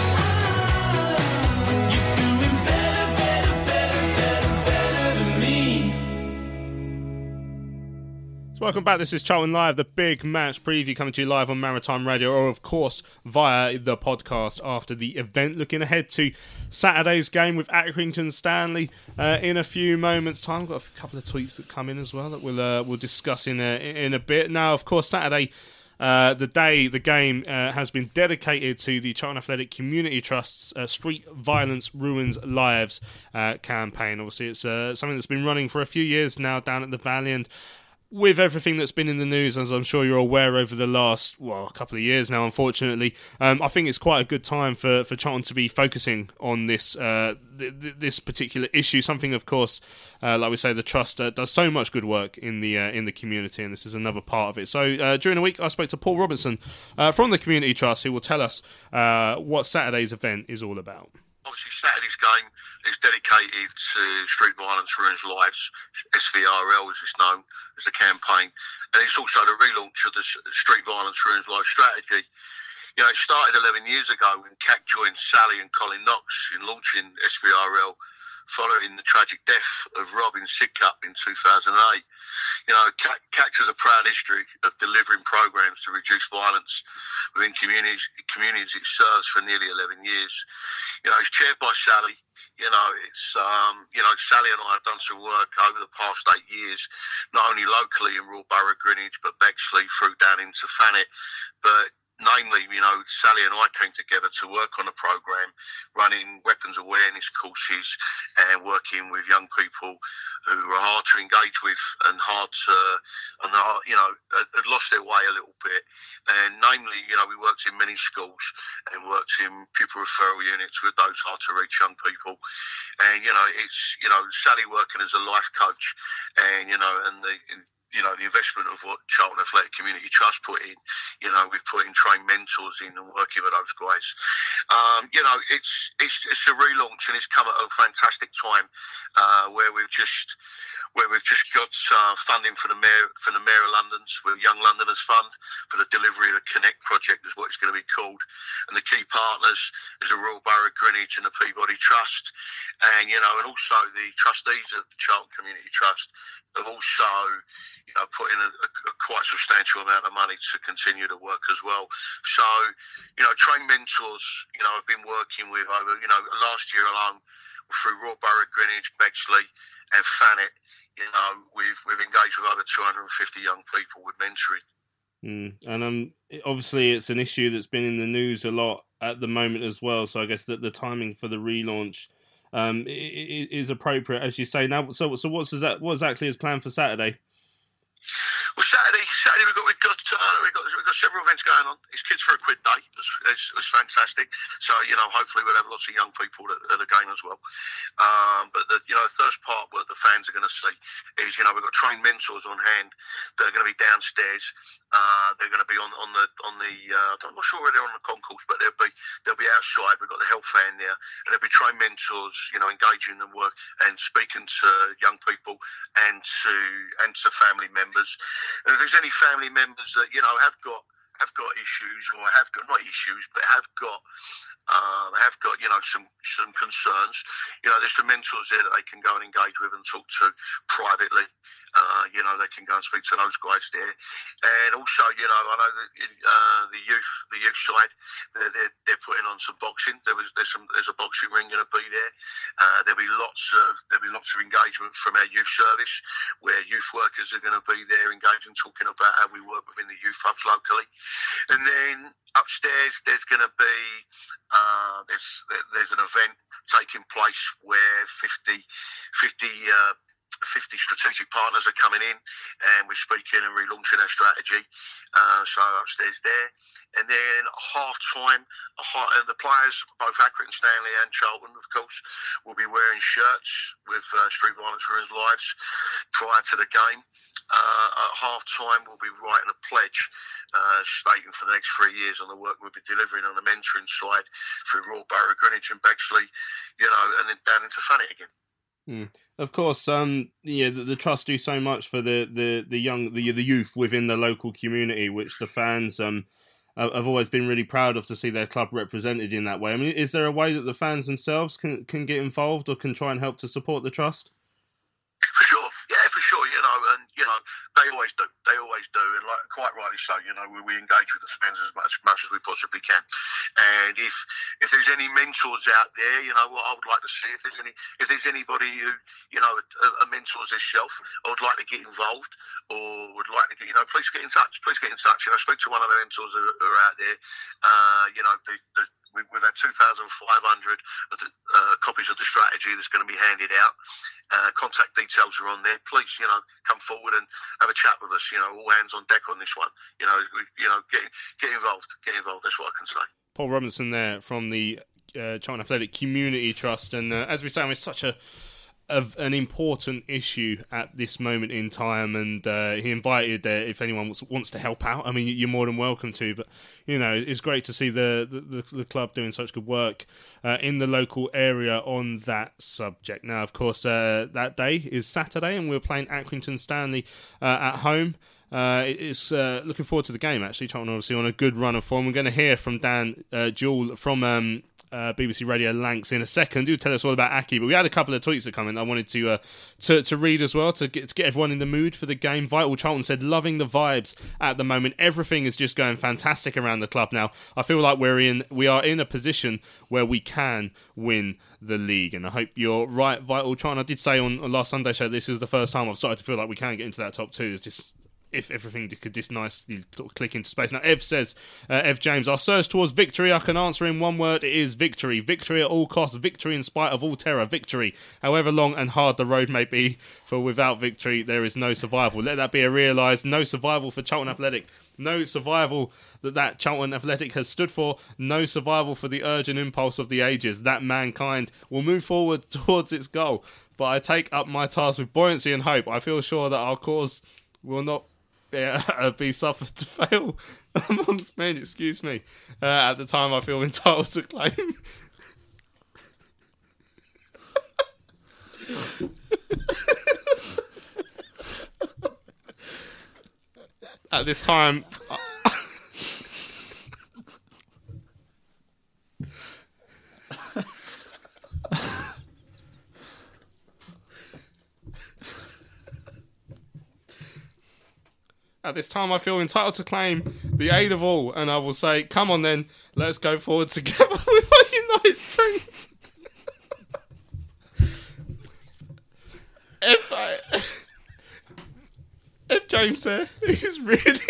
Welcome back. This is Charlton Live, the big match preview coming to you live on Maritime Radio, or of course via the podcast after the event. Looking ahead to Saturday's game with Accrington Stanley uh, in a few moments' time. Got a couple of tweets that come in as well that we'll uh, we'll discuss in a, in a bit. Now, of course, Saturday, uh, the day the game uh, has been dedicated to the Charlton Athletic Community Trust's uh, Street Violence Ruins Lives uh, campaign. Obviously, it's uh, something that's been running for a few years now down at the Valley, and with everything that's been in the news, as I'm sure you're aware, over the last, well, a couple of years now, unfortunately, um, I think it's quite a good time for, for Charlton to be focusing on this uh, th- th- this particular issue. Something, of course, uh, like we say, the Trust uh, does so much good work in the uh, in the community, and this is another part of it. So uh, during the week, I spoke to Paul Robinson uh, from the Community Trust, who will tell us uh, what Saturday's event is all about. Obviously, Saturday's game is dedicated to Street Violence Ruins Lives, S V R L as it's known, as the campaign. And it's also the relaunch of the Street Violence Ruins Lives strategy. You know, it started eleven years ago when C A C joined Sally and Colin Knox in launching S V R L following the tragic death of Robin Sidcup in two thousand eight. You know, C A C has a proud history of delivering programs to reduce violence within communities, communities it serves for nearly eleven years. You know, it's chaired by Sally. You know, it's, um, you know, Sally and I have done some work over the past eight years, not only locally in Royal Borough, Greenwich, but Bexley through down into Thanet. But namely, you know, Sally and I came together to work on a programme, running weapons awareness courses and working with young people who are hard to engage with and hard to, and are, you know, had lost their way a little bit. And namely, you know, we worked in many schools and worked in pupil referral units with those hard to reach young people. And, you know, it's, you know, Sally working as a life coach and, you know, and the, in, you know, the investment of what Charlton Athletic Community Trust put in, you know, we've put in trained mentors in and working with those guys. Um, you know, it's, it's it's a relaunch and it's come at a fantastic time uh, where we've just where we've just got uh, funding for the mayor for the Mayor of London's, with Young Londoners Fund, for the delivery of the Connect project is what it's going to be called, and the key partners is the Royal Borough of Greenwich and the Peabody Trust, and you know, and also the trustees of the Charlton Community Trust have also, you know, put in a, a, a quite substantial amount of money to continue to work as well. So, you know, trained mentors, you know, I've been working with over, you know, last year alone through Royal Borough, Greenwich, Bexley and Thanet, you know, we've, we've engaged with over two hundred fifty young people with mentoring. Mm. And um, obviously it's an issue that's been in the news a lot at the moment as well, so I guess that the timing for the relaunch Um, is appropriate, as you say. Now, so so what's that? What exactly is planned for Saturday? Well, Saturday, Saturday we've got we've got uh, we've got we've got several events going on. It's Kids for a Quid Day. It's, it's, it's fantastic. So you know, hopefully we'll have lots of young people at, at the game as well. Um, but the you know, the first part what the fans are going to see is, you know, we've got trained mentors on hand that are going to be downstairs. Uh, they're going to be on on the on the. Uh, I'm not sure where they're on the concourse, but they'll be they'll be outside. We've got the health fan there, and there'll be trained mentors, you know, engaging in work and speaking to young people and to and to family members. And if there's any family members that, you know, have got have got issues or have got not issues but have got um, have got you know some some concerns, you know, there's some mentors there that they can go and engage with and talk to privately. Uh, you know, they can go and speak to those guys there, and also, you know, I know that uh, the youth, the youth side, they're, they're they're putting on some boxing. There was there's some there's a boxing ring going to be there. Uh, there'll be lots of there'll be lots of engagement from our youth service, where youth workers are going to be there engaging, talking about how we work within the youth hubs locally, and then upstairs there's going to be uh, there's there's an event taking place where fifty, fifty uh, fifty strategic partners are coming in, and we're speaking and relaunching our strategy. Uh, so upstairs there. And then half-time, and the players, both Accrington Stanley and Charlton, of course, will be wearing shirts with uh, Street Violence Ruins Lives prior to the game. Uh, at half-time, we'll be writing a pledge uh, stating for the next three years on the work we'll be delivering on the mentoring side through Royal Borough, Greenwich and Bexley, you know, and then down into Thanet again. Mm. Of course, um, yeah, the, the trust do so much for the, the, the young, the, the youth within the local community, which the fans um, have always been really proud of to see their club represented in that way. I mean, is there a way that the fans themselves can, can get involved or can try and help to support the trust? For sure, yeah, for sure, you know, and, you know, they always do, they always do, and like, quite rightly so, you know, we, we engage with the fans as much, much as we possibly can, and if if there's any mentors out there, you know, what I would like to see, if there's any, if there's anybody who, you know, a, a mentors themselves, I would like to get involved, or would like to get, you know, please get in touch, please get in touch, you know, speak to one of the mentors who, who are out there, uh, you know, the, the We've had two thousand five hundred of the, uh, copies of the strategy that's going to be handed out. Uh, contact details are on there. Please, you know, come forward and have a chat with us. You know, all hands on deck on this one. You know, we, you know, get get involved. Get involved. That's what I can say. Paul Robinson there from the uh, Charlton Athletic Community Trust, and uh, as we say, it's such a of an important issue at this moment in time, and uh, he invited uh, if anyone wants, wants to help out. I mean, you're more than welcome to, but you know, it's great to see the the, the club doing such good work uh, in the local area on that subject. Now, of course, uh, that day is Saturday, and we're playing Accrington Stanley uh, at home. Uh, it's uh, looking forward to the game, actually. Charlton obviously on a good run of form. We're going to hear from Dan uh, Jewell from um, uh, B B C Radio Lancs in a second. Do tell us all about Aki, but we had a couple of tweets that come in I wanted to uh, to, to read as well to get, to get everyone in the mood for the game. Vital Charlton said, loving the vibes at the moment. Everything is just going fantastic around the club now. I feel like we're in we are in a position where we can win the league, and I hope you're right, Vital Charlton. I did say on, on last Sunday show this is the first time I've started to feel like we can get into that top two. It's just if everything could just nicely sort of click into space. Now, Ev says, uh, Ev James, our search towards victory, I can answer in one word, it is victory. Victory at all costs, victory in spite of all terror, victory. However long and hard the road may be, for without victory, there is no survival. Let that be a realised, no survival for Charlton Athletic. No survival that that Charlton Athletic has stood for. No survival for the urge and impulse of the ages. That mankind will move forward towards its goal. But I take up my task with buoyancy and hope. I feel sure that our cause will not Yeah, be suffered to fail amongst men, excuse me. Uh, at the time, I feel entitled to claim. At this time... At this time, I feel entitled to claim the aid of all, and I will say, come on then, let's go forward together with our united strength. If I... If James there is really...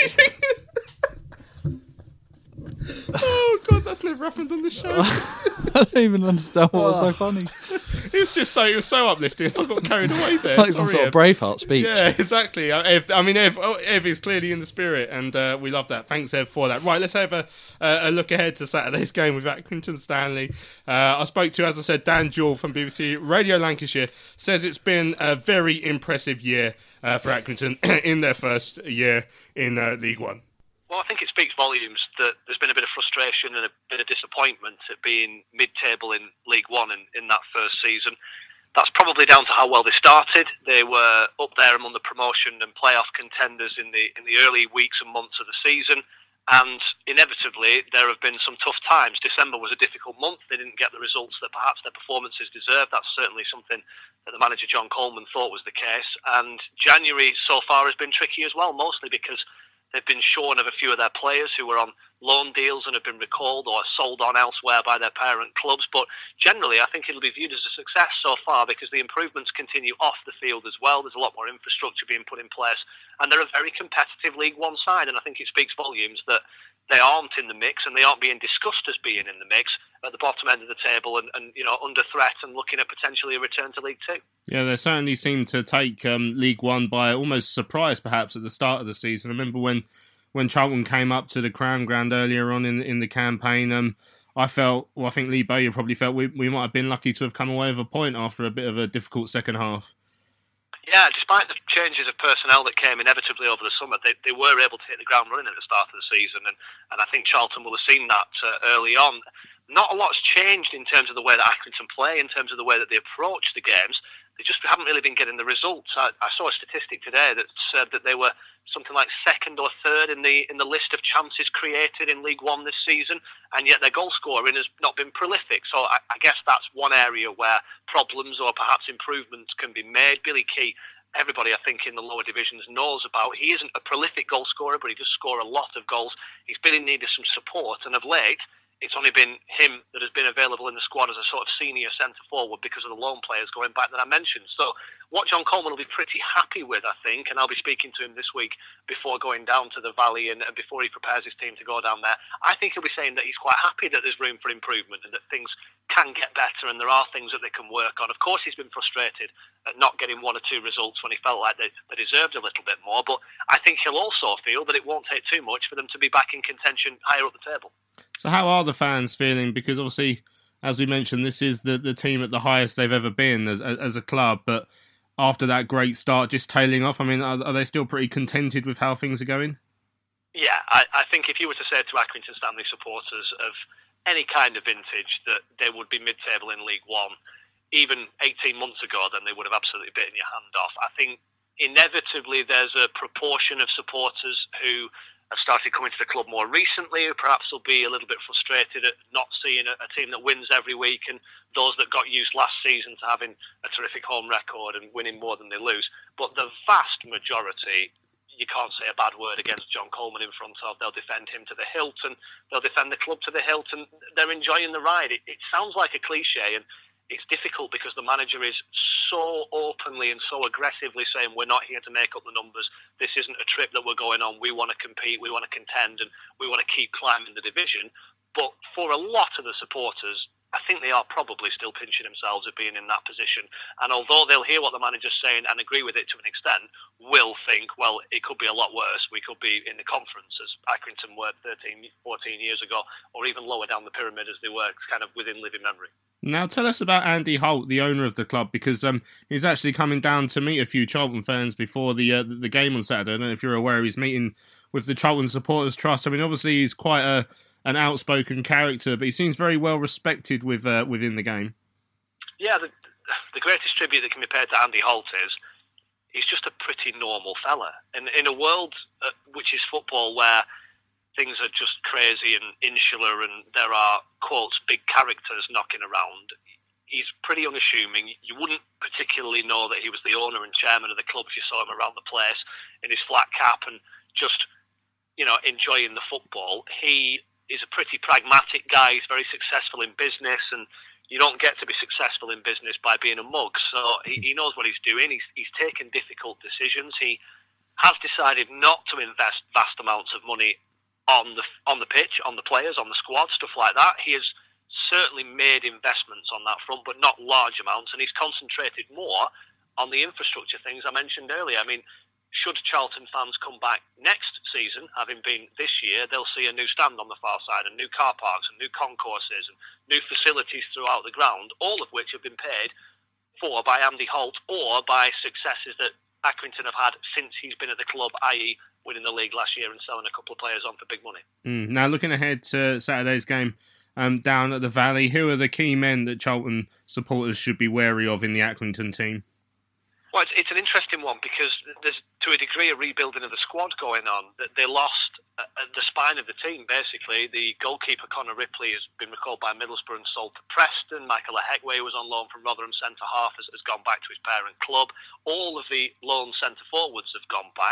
Oh, God, that's never happened on the show. I don't even understand what was so funny. It was just so it was so uplifting. I got carried away there. Like some sort of Braveheart speech. Yeah, exactly. Ev, I mean, Ev, Ev is clearly in the spirit, and uh, we love that. Thanks, Ev, for that. Right, let's have a, a look ahead to Saturday's game with Accrington Stanley. Uh, I spoke to, as I said, Dan Jewell from B B C Radio Lancashire. Says it's been a very impressive year uh, for Accrington in their first year in uh, League One. Well, I think it speaks volumes that there's been a bit of frustration and a bit of disappointment at being mid-table in League One in, in that first season. That's probably down to how well they started. They were up there among the promotion and playoff contenders in the in the early weeks and months of the season, and inevitably there have been some tough times. December was a difficult month. They didn't get the results that perhaps their performances deserved. That's certainly something that the manager John Coleman thought was the case. And January so far has been tricky as well, mostly because they've been shorn of a few of their players who were on loan deals and have been recalled or sold on elsewhere by their parent clubs. But generally, I think it'll be viewed as a success so far because the improvements continue off the field as well. There's a lot more infrastructure being put in place, and they're a very competitive League One side. And I think it speaks volumes that they aren't in the mix and they aren't being discussed as being in the mix at the bottom end of the table and, and you know, under threat and looking at potentially a return to League Two. Yeah, they certainly seem to take um, League One by almost surprise, perhaps, at the start of the season. I remember when, when Charlton came up to the Crown Ground earlier on in in the campaign, um, I felt, well, I think Lee Bowyer probably felt we, we might have been lucky to have come away with a point after a bit of a difficult second half. Yeah, despite the changes of personnel that came inevitably over the summer, they, they were able to hit the ground running at the start of the season, and, and I think Charlton will have seen that uh, early on. Not a lot's changed in terms of the way that Accrington play, in terms of the way that they approach the games. They just haven't really been getting the results. I, I saw a statistic today that said that they were something like second or third in the in the list of chances created in League One this season, and yet their goal scoring has not been prolific. So I, I guess that's one area where problems or perhaps improvements can be made. Billy Key, everybody I think in the lower divisions knows about. He isn't a prolific goal scorer, but he does score a lot of goals. He's been in need of some support, and of late, it's only been him that has been available in the squad as a sort of senior centre-forward because of the loan players going back that I mentioned. So what John Coleman will be pretty happy with, I think, and I'll be speaking to him this week before going down to the Valley and, and before he prepares his team to go down there, I think he'll be saying that he's quite happy that there's room for improvement and that things can get better and there are things that they can work on. Of course, he's been frustrated at not getting one or two results when he felt like they, they deserved a little bit more, but I think he'll also feel that it won't take too much for them to be back in contention higher up the table. So how are the fans feeling? Because obviously, as we mentioned, this is the, the team at the highest they've ever been as as a club. But after that great start, just tailing off, I mean, are, are they still pretty contented with how things are going? Yeah, I, I think if you were to say to Accrington Stanley supporters of any kind of vintage that they would be mid-table in League One, even eighteen months ago, then they would have absolutely bitten your hand off. I think inevitably there's a proportion of supporters who have started coming to the club more recently, who perhaps will be a little bit frustrated at not seeing a, a team that wins every week, and those that got used last season to having a terrific home record and winning more than they lose. But the vast majority, you can't say a bad word against John Coleman in front of. They'll defend him to the hilt, and they'll defend the club to the hilt, and they're enjoying the ride. It, it sounds like a cliche, and it's difficult because the manager is so openly and so aggressively saying we're not here to make up the numbers. This isn't a trip that we're going on. We want to compete, we want to contend, and we want to keep climbing the division. But for a lot of the supporters, I think they are probably still pinching themselves at being in that position. And although they'll hear what the manager's saying and agree with it to an extent, will think, well, it could be a lot worse. We could be in the conference as Accrington were thirteen, fourteen years ago, or even lower down the pyramid as they were kind of within living memory. Now tell us about Andy Holt, the owner of the club, because um, he's actually coming down to meet a few Charlton fans before the uh, the game on Saturday. I don't know if you're aware, he's meeting with the Charlton Supporters Trust. I mean, obviously he's quite a an outspoken character, but he seems very well respected with uh, within the game. Yeah, the, the greatest tribute that can be paid to Andy Holt is he's just a pretty normal fella. And in a world uh, which is football, where things are just crazy and insular and there are, quotes, big characters knocking around, he's pretty unassuming. You wouldn't particularly know that he was the owner and chairman of the club if you saw him around the place in his flat cap and just, you know, enjoying the football. He is a pretty pragmatic guy. He's very successful in business, and you don't get to be successful in business by being a mug. So he, he knows what he's doing. He's, he's taken difficult decisions. He has decided not to invest vast amounts of money on the on the pitch, on the players, on the squad, stuff like that. He has certainly made investments on that front, but not large amounts, and he's concentrated more on the infrastructure things I mentioned earlier. I mean, should Charlton fans come back next season, having been this year, they'll see a new stand on the far side, and new car parks, and new concourses, and new facilities throughout the ground, all of which have been paid for by Andy Holt or by successes that Accrington have had since he's been at the club, that is winning the league last year and selling a couple of players on for big money. Mm. Now, looking ahead to Saturday's game um, down at the Valley, who are the key men that Charlton supporters should be wary of in the Accrington team? Well, it's, it's an interesting one because there's, to a degree, a rebuilding of the squad going on. They lost uh, the spine of the team, basically. The goalkeeper, Connor Ripley, has been recalled by Middlesbrough and sold to Preston. Michael Ahekwe was on loan from Rotherham centre-half, has, has gone back to his parent club. All of the loan centre-forwards have gone back.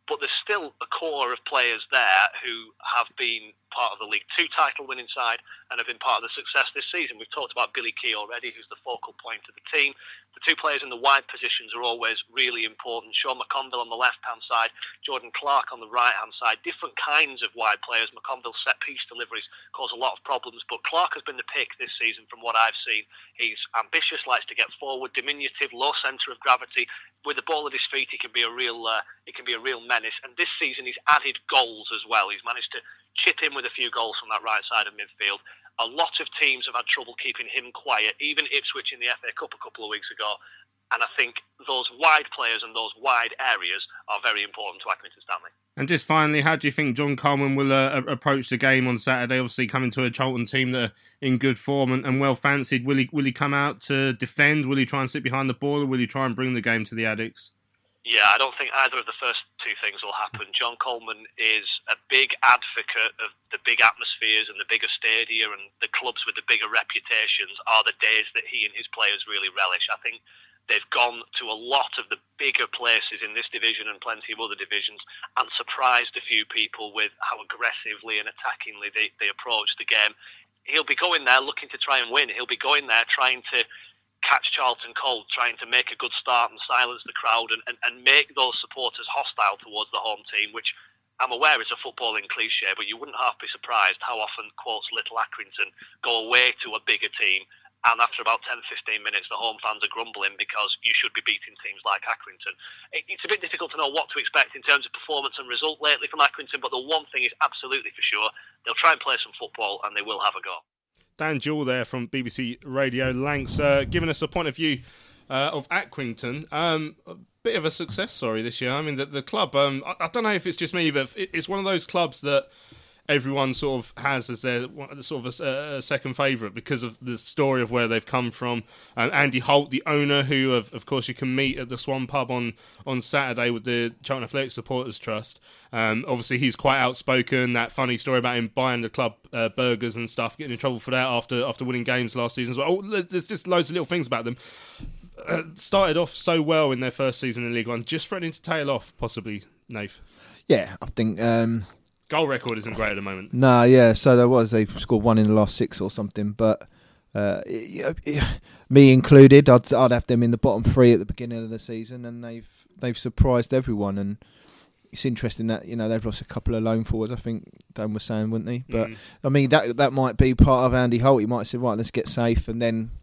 but there's still a core of players there who have been part of the League Two title-winning side and have been part of the success this season. We've talked about Billy Key already, who's the focal point of the team. The two players in the wide positions are always really important. Sean McConville on the left-hand side, Jordan Clark on the right-hand side. Different kinds of wide players. McConville's set-piece deliveries cause a lot of problems, but Clark has been the pick this season from what I've seen. He's ambitious, likes to get forward, diminutive, low centre of gravity. With the ball at his feet, he can be a real, uh, he can be a real menace. And this season, he's added goals as well. He's managed to chip in with a few goals from that right side of midfield. A lot of teams have had trouble keeping him quiet, even Ipswich in the F A Cup a couple of weeks ago. And I think those wide players and those wide areas are very important to Accrington Stanley. And just finally, how do you think John Coleman will uh, approach the game on Saturday? Obviously, coming to a Charlton team that are in good form and, and well fancied. Will he will he come out to defend? Will he try and sit behind the ball, or will he try and bring the game to the Addicts? Yeah, I don't think either of the first two things will happen. John Coleman is a big advocate of the big atmospheres and the bigger stadia, and the clubs with the bigger reputations are the days that he and his players really relish. I think they've gone to a lot of the bigger places in this division and plenty of other divisions and surprised a few people with how aggressively and attackingly they, they approach the game. He'll be going there looking to try and win. He'll be going there trying to catch Charlton cold, trying to make a good start and silence the crowd and, and, and make those supporters hostile towards the home team, which I'm aware is a footballing cliche, but you wouldn't half be surprised how often, quotes, little Accrington go away to a bigger team, and after about ten to fifteen minutes the home fans are grumbling because you should be beating teams like Accrington. It, it's a bit difficult to know what to expect in terms of performance and result lately from Accrington, but the one thing is absolutely for sure, they'll try and play some football and they will have a go. Dan Jewell there from B B C Radio Lancs, uh, giving us a point of view uh, of Accrington. Um, a bit of a success story this year. I mean, the, the club, um, I, I don't know if it's just me, but it's one of those clubs that everyone sort of has as their sort of a, a second favourite because of the story of where they've come from. Um, Andy Holt, the owner, who of, of course you can meet at the Swan Pub on, on Saturday with the Charlton Athletics Supporters Trust. Um, obviously he's quite outspoken. That funny story about him buying the club uh, burgers and stuff, getting in trouble for that after after winning games last season as well. Oh, there's just loads of little things about them. Uh, started off so well in their first season in League One, just threatening to tail off possibly, Nath. Yeah, I think... Um... Goal record isn't great at the moment. No, yeah, so there was. They scored one in the last six or something, but uh, it, it, me included, I'd, I'd have them in the bottom three at the beginning of the season, and they've they've surprised everyone. And it's interesting that, you know, they've lost a couple of loan forwards, I think Dan was saying, wouldn't he? But, mm. I mean, that that might be part of Andy Holt. He might have said, right, let's get safe and then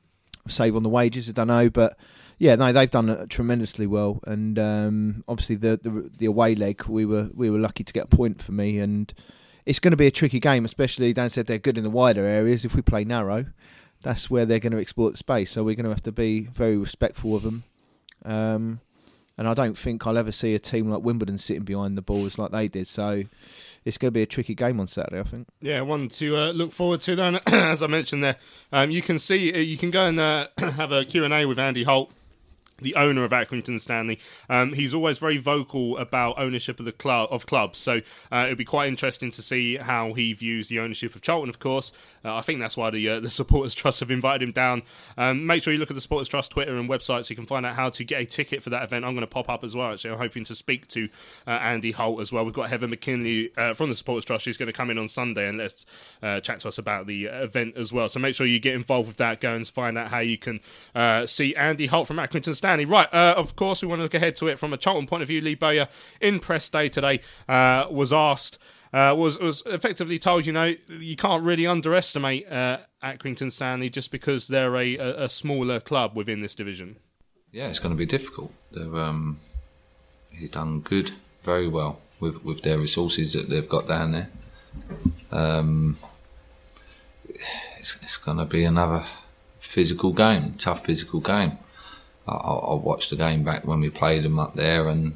save on the wages, I don't know, but... Yeah, no, they've done tremendously well, and um, obviously the, the the away leg, we were we were lucky to get a point for me, and it's going to be a tricky game, especially Dan said they're good in the wider areas. If we play narrow, that's where they're going to exploit the space, so we're going to have to be very respectful of them. Um, and I don't think I'll ever see a team like Wimbledon sitting behind the balls like they did, so it's going to be a tricky game on Saturday, I think. Yeah, one to uh, look forward to. Then, as I mentioned there, um, you can see you can go and uh, have a Q and A with Andy Holt, the owner of Accrington Stanley. Um, he's always very vocal about ownership of the club of clubs, so uh, it'll be quite interesting to see how he views the ownership of Charlton. Of course, uh, I think that's why the uh, the Supporters Trust have invited him down. Um, make sure you look at the Supporters Trust Twitter and website so you can find out how to get a ticket for that event. I'm going to pop up as well. Actually, I'm hoping to speak to uh, Andy Holt as well. We've got Heather McKinley uh, from the Supporters Trust. She's going to come in on Sunday and let's uh, chat to us about the event as well. So make sure you get involved with that. Go and find out how you can uh, see Andy Holt from Accrington Stanley. Right. Uh, Of course, we want to look ahead to it from a Charlton point of view. Lee Bowyer, in press day today, uh, was asked, uh, was was effectively told, you know, you can't really underestimate uh, Accrington Stanley just because they're a, a, a smaller club within this division. Yeah, it's going to be difficult. Um, he's done good, very well with, with their resources that they've got down there. Um, it's, it's going to be another physical game, tough physical game. I, I watched the game back when we played them up there, and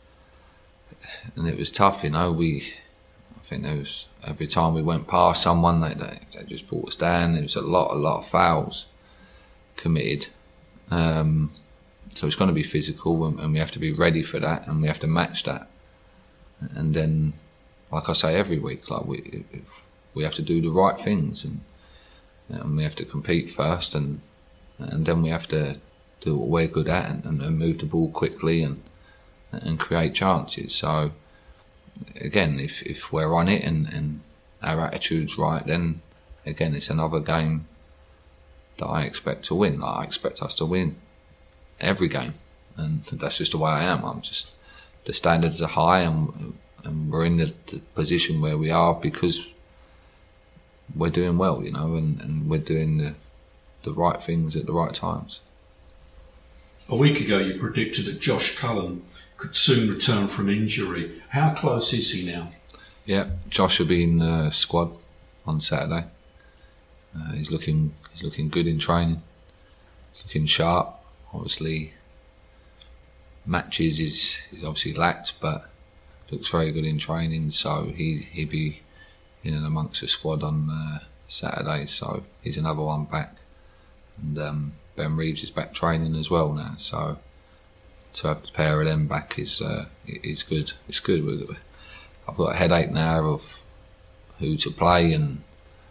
and it was tough. You know, we I think there was every time we went past someone, they they, they just brought us down. There was a lot, a lot of fouls committed. Um, so it's going to be physical, and, and we have to be ready for that, and we have to match that. And then, like I say every week, like we if we have to do the right things, and and we have to compete first, and and then we have to do what we're good at and, and move the ball quickly and and create chances. So again, if, if we're on it and, and our attitude's right, then again it's another game that I expect to win. Like, I expect us to win every game, and that's just the way I am. I'm just the standards are high, and and we're in the, the position where we are because we're doing well, you know, and, and we're doing the the right things at the right times. A week ago, you predicted that Josh Cullen could soon return from injury. How close is he now? Yeah, Josh will be in the squad on Saturday. Uh, he's looking he's looking good in training, looking sharp. Obviously, matches is is obviously lacked, but looks very good in training. So he he'll be in and amongst the squad on uh, Saturday. So he's another one back, and um, Ben Reeves is back training as well now. So to have the pair of them back is uh, is good. It's good. I've got a headache now of who to play and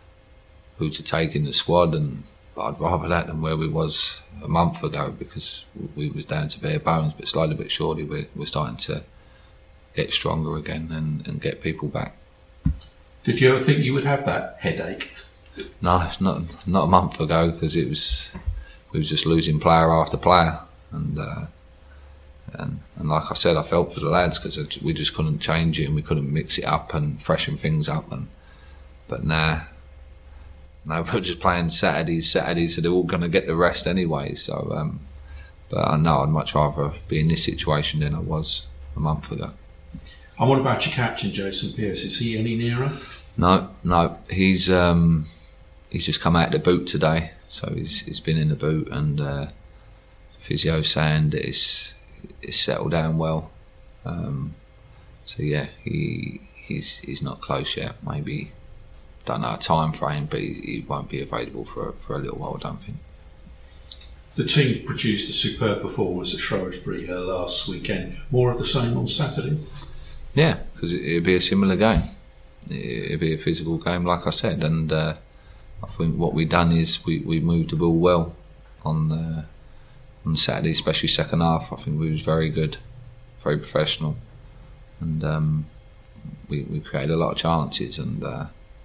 who to take in the squad, and I'd rather that than where we was a month ago, because we was down to bare bones. But slowly but surely we're, we're starting to get stronger again and, and get people back. Did you ever think you would have that headache? No, not not a month ago, because it was we was just losing player after player, and uh, and and like I said, I felt for the lads because we just couldn't change it and we couldn't mix it up and freshen things up. And but now, now we're just playing Saturdays, Saturdays, so they're all going to get the rest anyway. So, um, but I know I'd much rather be in this situation than I was a month ago. And what about your captain, Jason Pearce? Is he any nearer? No, no, he's um, he's just come out of the boot today, so he's he's been in the boot, and uh, physio saying that it's it's settled down well. Um, so yeah, he he's he's not close yet. Maybe don't know a time frame, but he, he won't be available for for a little while, I don't think. The team produced a superb performance at Shrewsbury uh, last weekend. More of the same on Saturday? Yeah, because it, it'll be a similar game. It'll be a physical game, like I said, and uh, I think what we done is we, we moved the ball well on the, on Saturday, especially second half. I think we was very good, very professional, and um, we we created a lot of chances, and uh,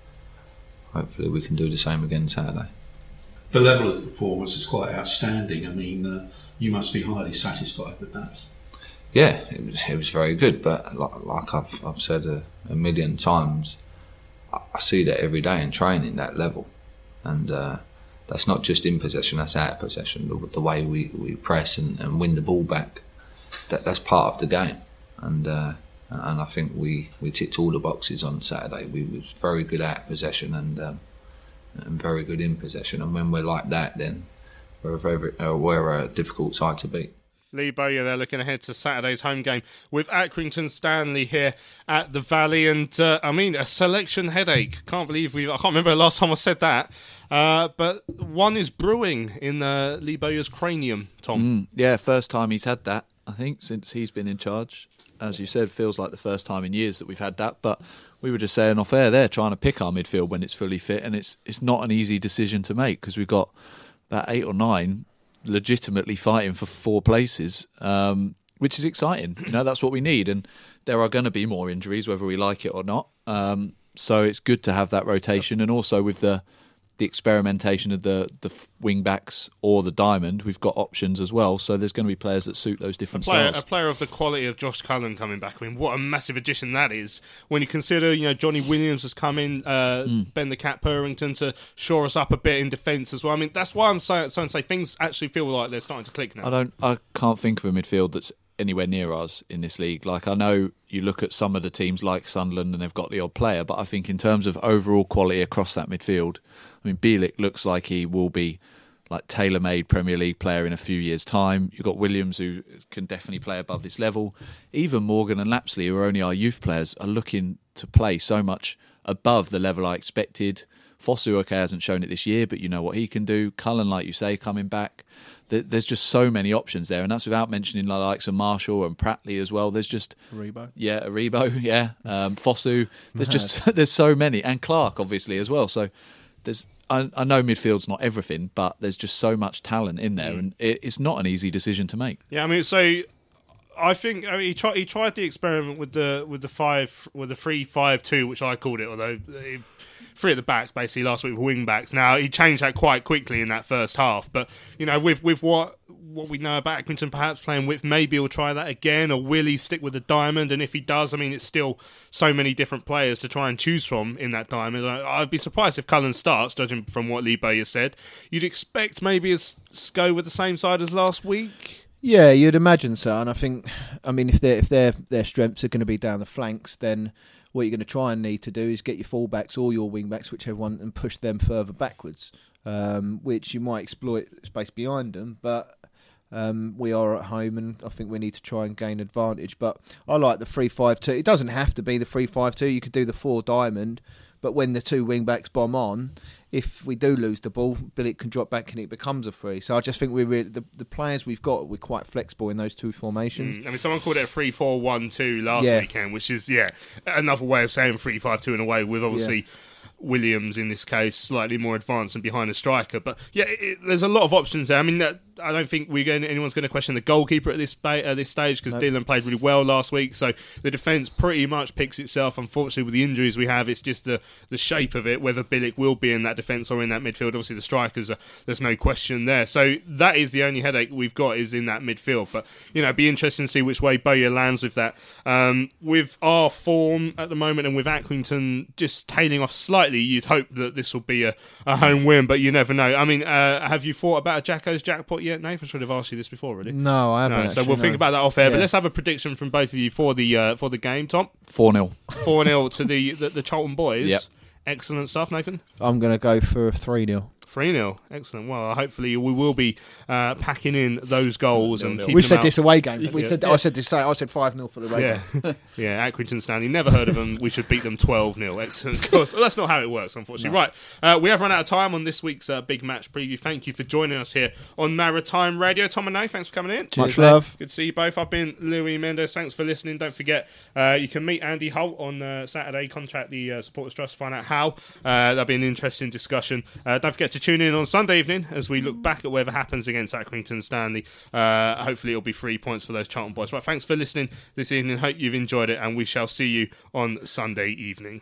hopefully we can do the same again Saturday. The level of the performance is quite outstanding. I mean, uh, you must be highly satisfied with that. Yeah, it was it was very good, but like, like I've I've said a, a million times, I, I see that every day in training, that level, and uh, that's not just in possession, that's out of possession. The, the way we, we press and, and win the ball back, that that's part of the game, and uh, and I think we, we ticked all the boxes on Saturday. We was very good out of possession and um, and very good in possession, and when we're like that, then we're a very uh, we're a difficult side to beat. Lee Bowyer there, looking ahead to Saturday's home game with Accrington Stanley here at the Valley. And uh, I mean, a selection headache. Can't believe we. I can't remember the last time I said that. Uh, but one is brewing in uh, Lee Bowyer's cranium, Tom. Mm, yeah, first time he's had that, I think, since he's been in charge. As you said, feels like the first time in years that we've had that. But we were just saying off air there, trying to pick our midfield when it's fully fit. And it's, it's not an easy decision to make, because we've got about eight or nine legitimately fighting for four places, um, which is exciting. You know, that's what we need, and there are going to be more injuries whether we like it or not, um, so it's good to have that rotation. And also with the the experimentation of the the wing backs or the diamond, we've got options as well, so there's going to be players that suit those different a player, styles. A player of the quality of Josh Cullen coming back, I mean, what a massive addition that is when you consider, you know, Johnny Williams has come in, uh, mm. Ben the Cat Purrington to shore us up a bit in defence as well. I mean, that's why I'm starting to say things actually feel like they're starting to click now. I don't I can't think of a midfield that's anywhere near us in this league. Like, I know you look at some of the teams like Sunderland and they've got the odd player, but I think in terms of overall quality across that midfield, I mean, Bielik looks like he will be like tailor-made Premier League player in a few years' time. You've got Williams, who can definitely play above this level. Even Morgan and Lapsley, who are only our youth players, are looking to play so much above the level I expected. Fosu, okay, hasn't shown it this year, but you know what he can do. Cullen, like you say, coming back. There's just so many options there, and that's without mentioning the likes of Marshall and Pratley as well. There's just Aribo, yeah, Aribo, yeah, um, Fosu. There's just there's so many, and Clark obviously as well. So there's I, I know midfield's not everything, but there's just so much talent in there, mm. and it, it's not an easy decision to make. Yeah, I mean, so I think I mean, he tried. He tried the experiment with the with the five with the three five two, which I called it. Although he, three at the back, basically last week with wing backs. Now he changed that quite quickly in that first half. But you know, with with what what we know about Accrington, perhaps playing with, maybe he'll try that again, or will he stick with the diamond? And if he does, I mean, it's still so many different players to try and choose from in that diamond. I'd be surprised if Cullen starts, judging from what Lee Bowyer said. You'd expect maybe a go with the same side as last week. Yeah, you'd imagine so, and I think, I mean, if their if their their strengths are going to be down the flanks, then what you're going to try and need to do is get your fullbacks or your wingbacks, whichever one, and push them further backwards, um, which you might exploit space behind them, but um, we are at home, and I think we need to try and gain advantage. But I like the three five two. It doesn't have to be the three five two. You could do the four diamond, but when the two wingbacks bomb on, if we do lose the ball, Billick can drop back and it becomes a free. So I just think we're really, the, the players we've got, we're quite flexible in those two formations. Mm, I mean, someone called it a three four one two last yeah. weekend, which is, yeah, another way of saying three five two in a way, with obviously... Yeah. Williams in this case slightly more advanced and behind a striker, but yeah, it, there's a lot of options there. I mean, that, I don't think we're going anyone's going to question the goalkeeper at this ba- at this stage, because nope. Dylan played really well last week, so the defence pretty much picks itself. Unfortunately, with the injuries we have, it's just the the shape of it, whether Billick will be in that defence or in that midfield. Obviously the strikers are, there's no question there, so that is the only headache we've got, is in that midfield. But you know, it'd be interesting to see which way Bowyer lands with that. Um, with our form at the moment, and with Accrington just tailing off slightly, you'd hope that this will be a, a home win, but you never know. I mean, uh, have you thought about a Jacko's jackpot yet, Nathan? I should have asked you this before, really. No, I haven't. No, so actually, we'll no. think about that off air. Yeah. But let's have a prediction from both of you for the uh, for the game. Tom, four nil. Four nil to the, the the Charlton boys. Yep. Excellent stuff, Nathan. I'm going to go for three nil. three nil. Excellent. Well, hopefully we will be uh, packing in those goals and keeping We them said out. this away game. We yeah. said I said this. I said five nil for the away yeah. game. yeah, Accrington Stanley. Never heard of them. We should beat them twelve nil. Excellent. Of course, well, that's not how it works, unfortunately. No. Right, uh, we have run out of time on this week's uh, big match preview. Thank you for joining us here on Maritime Radio. Tom and Nate, thanks for coming in. Much love. Good to see you both. I've been Louis Mendes. Thanks for listening. Don't forget, uh, you can meet Andy Holt on uh, Saturday. Contact the uh, Supporters Trust to find out how. Uh, that'll be an interesting discussion. Uh, don't forget to tune in on Sunday evening as we look back at whatever happens against Accrington Stanley. Uh, hopefully it'll be three points for those Charlton boys. Right, thanks for listening this evening. Hope you've enjoyed it, and we shall see you on Sunday evening.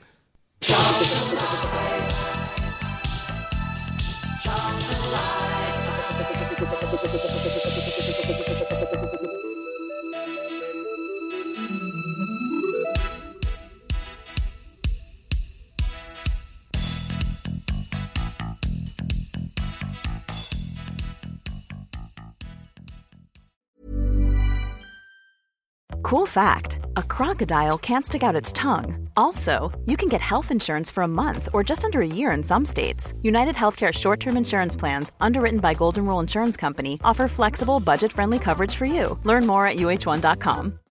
Cool fact, a crocodile can't stick out its tongue. Also, you can get health insurance for a month or just under a year in some states. United Healthcare short-term insurance plans, underwritten by Golden Rule Insurance Company, offer flexible, budget-friendly coverage for you. Learn more at U H one dot com.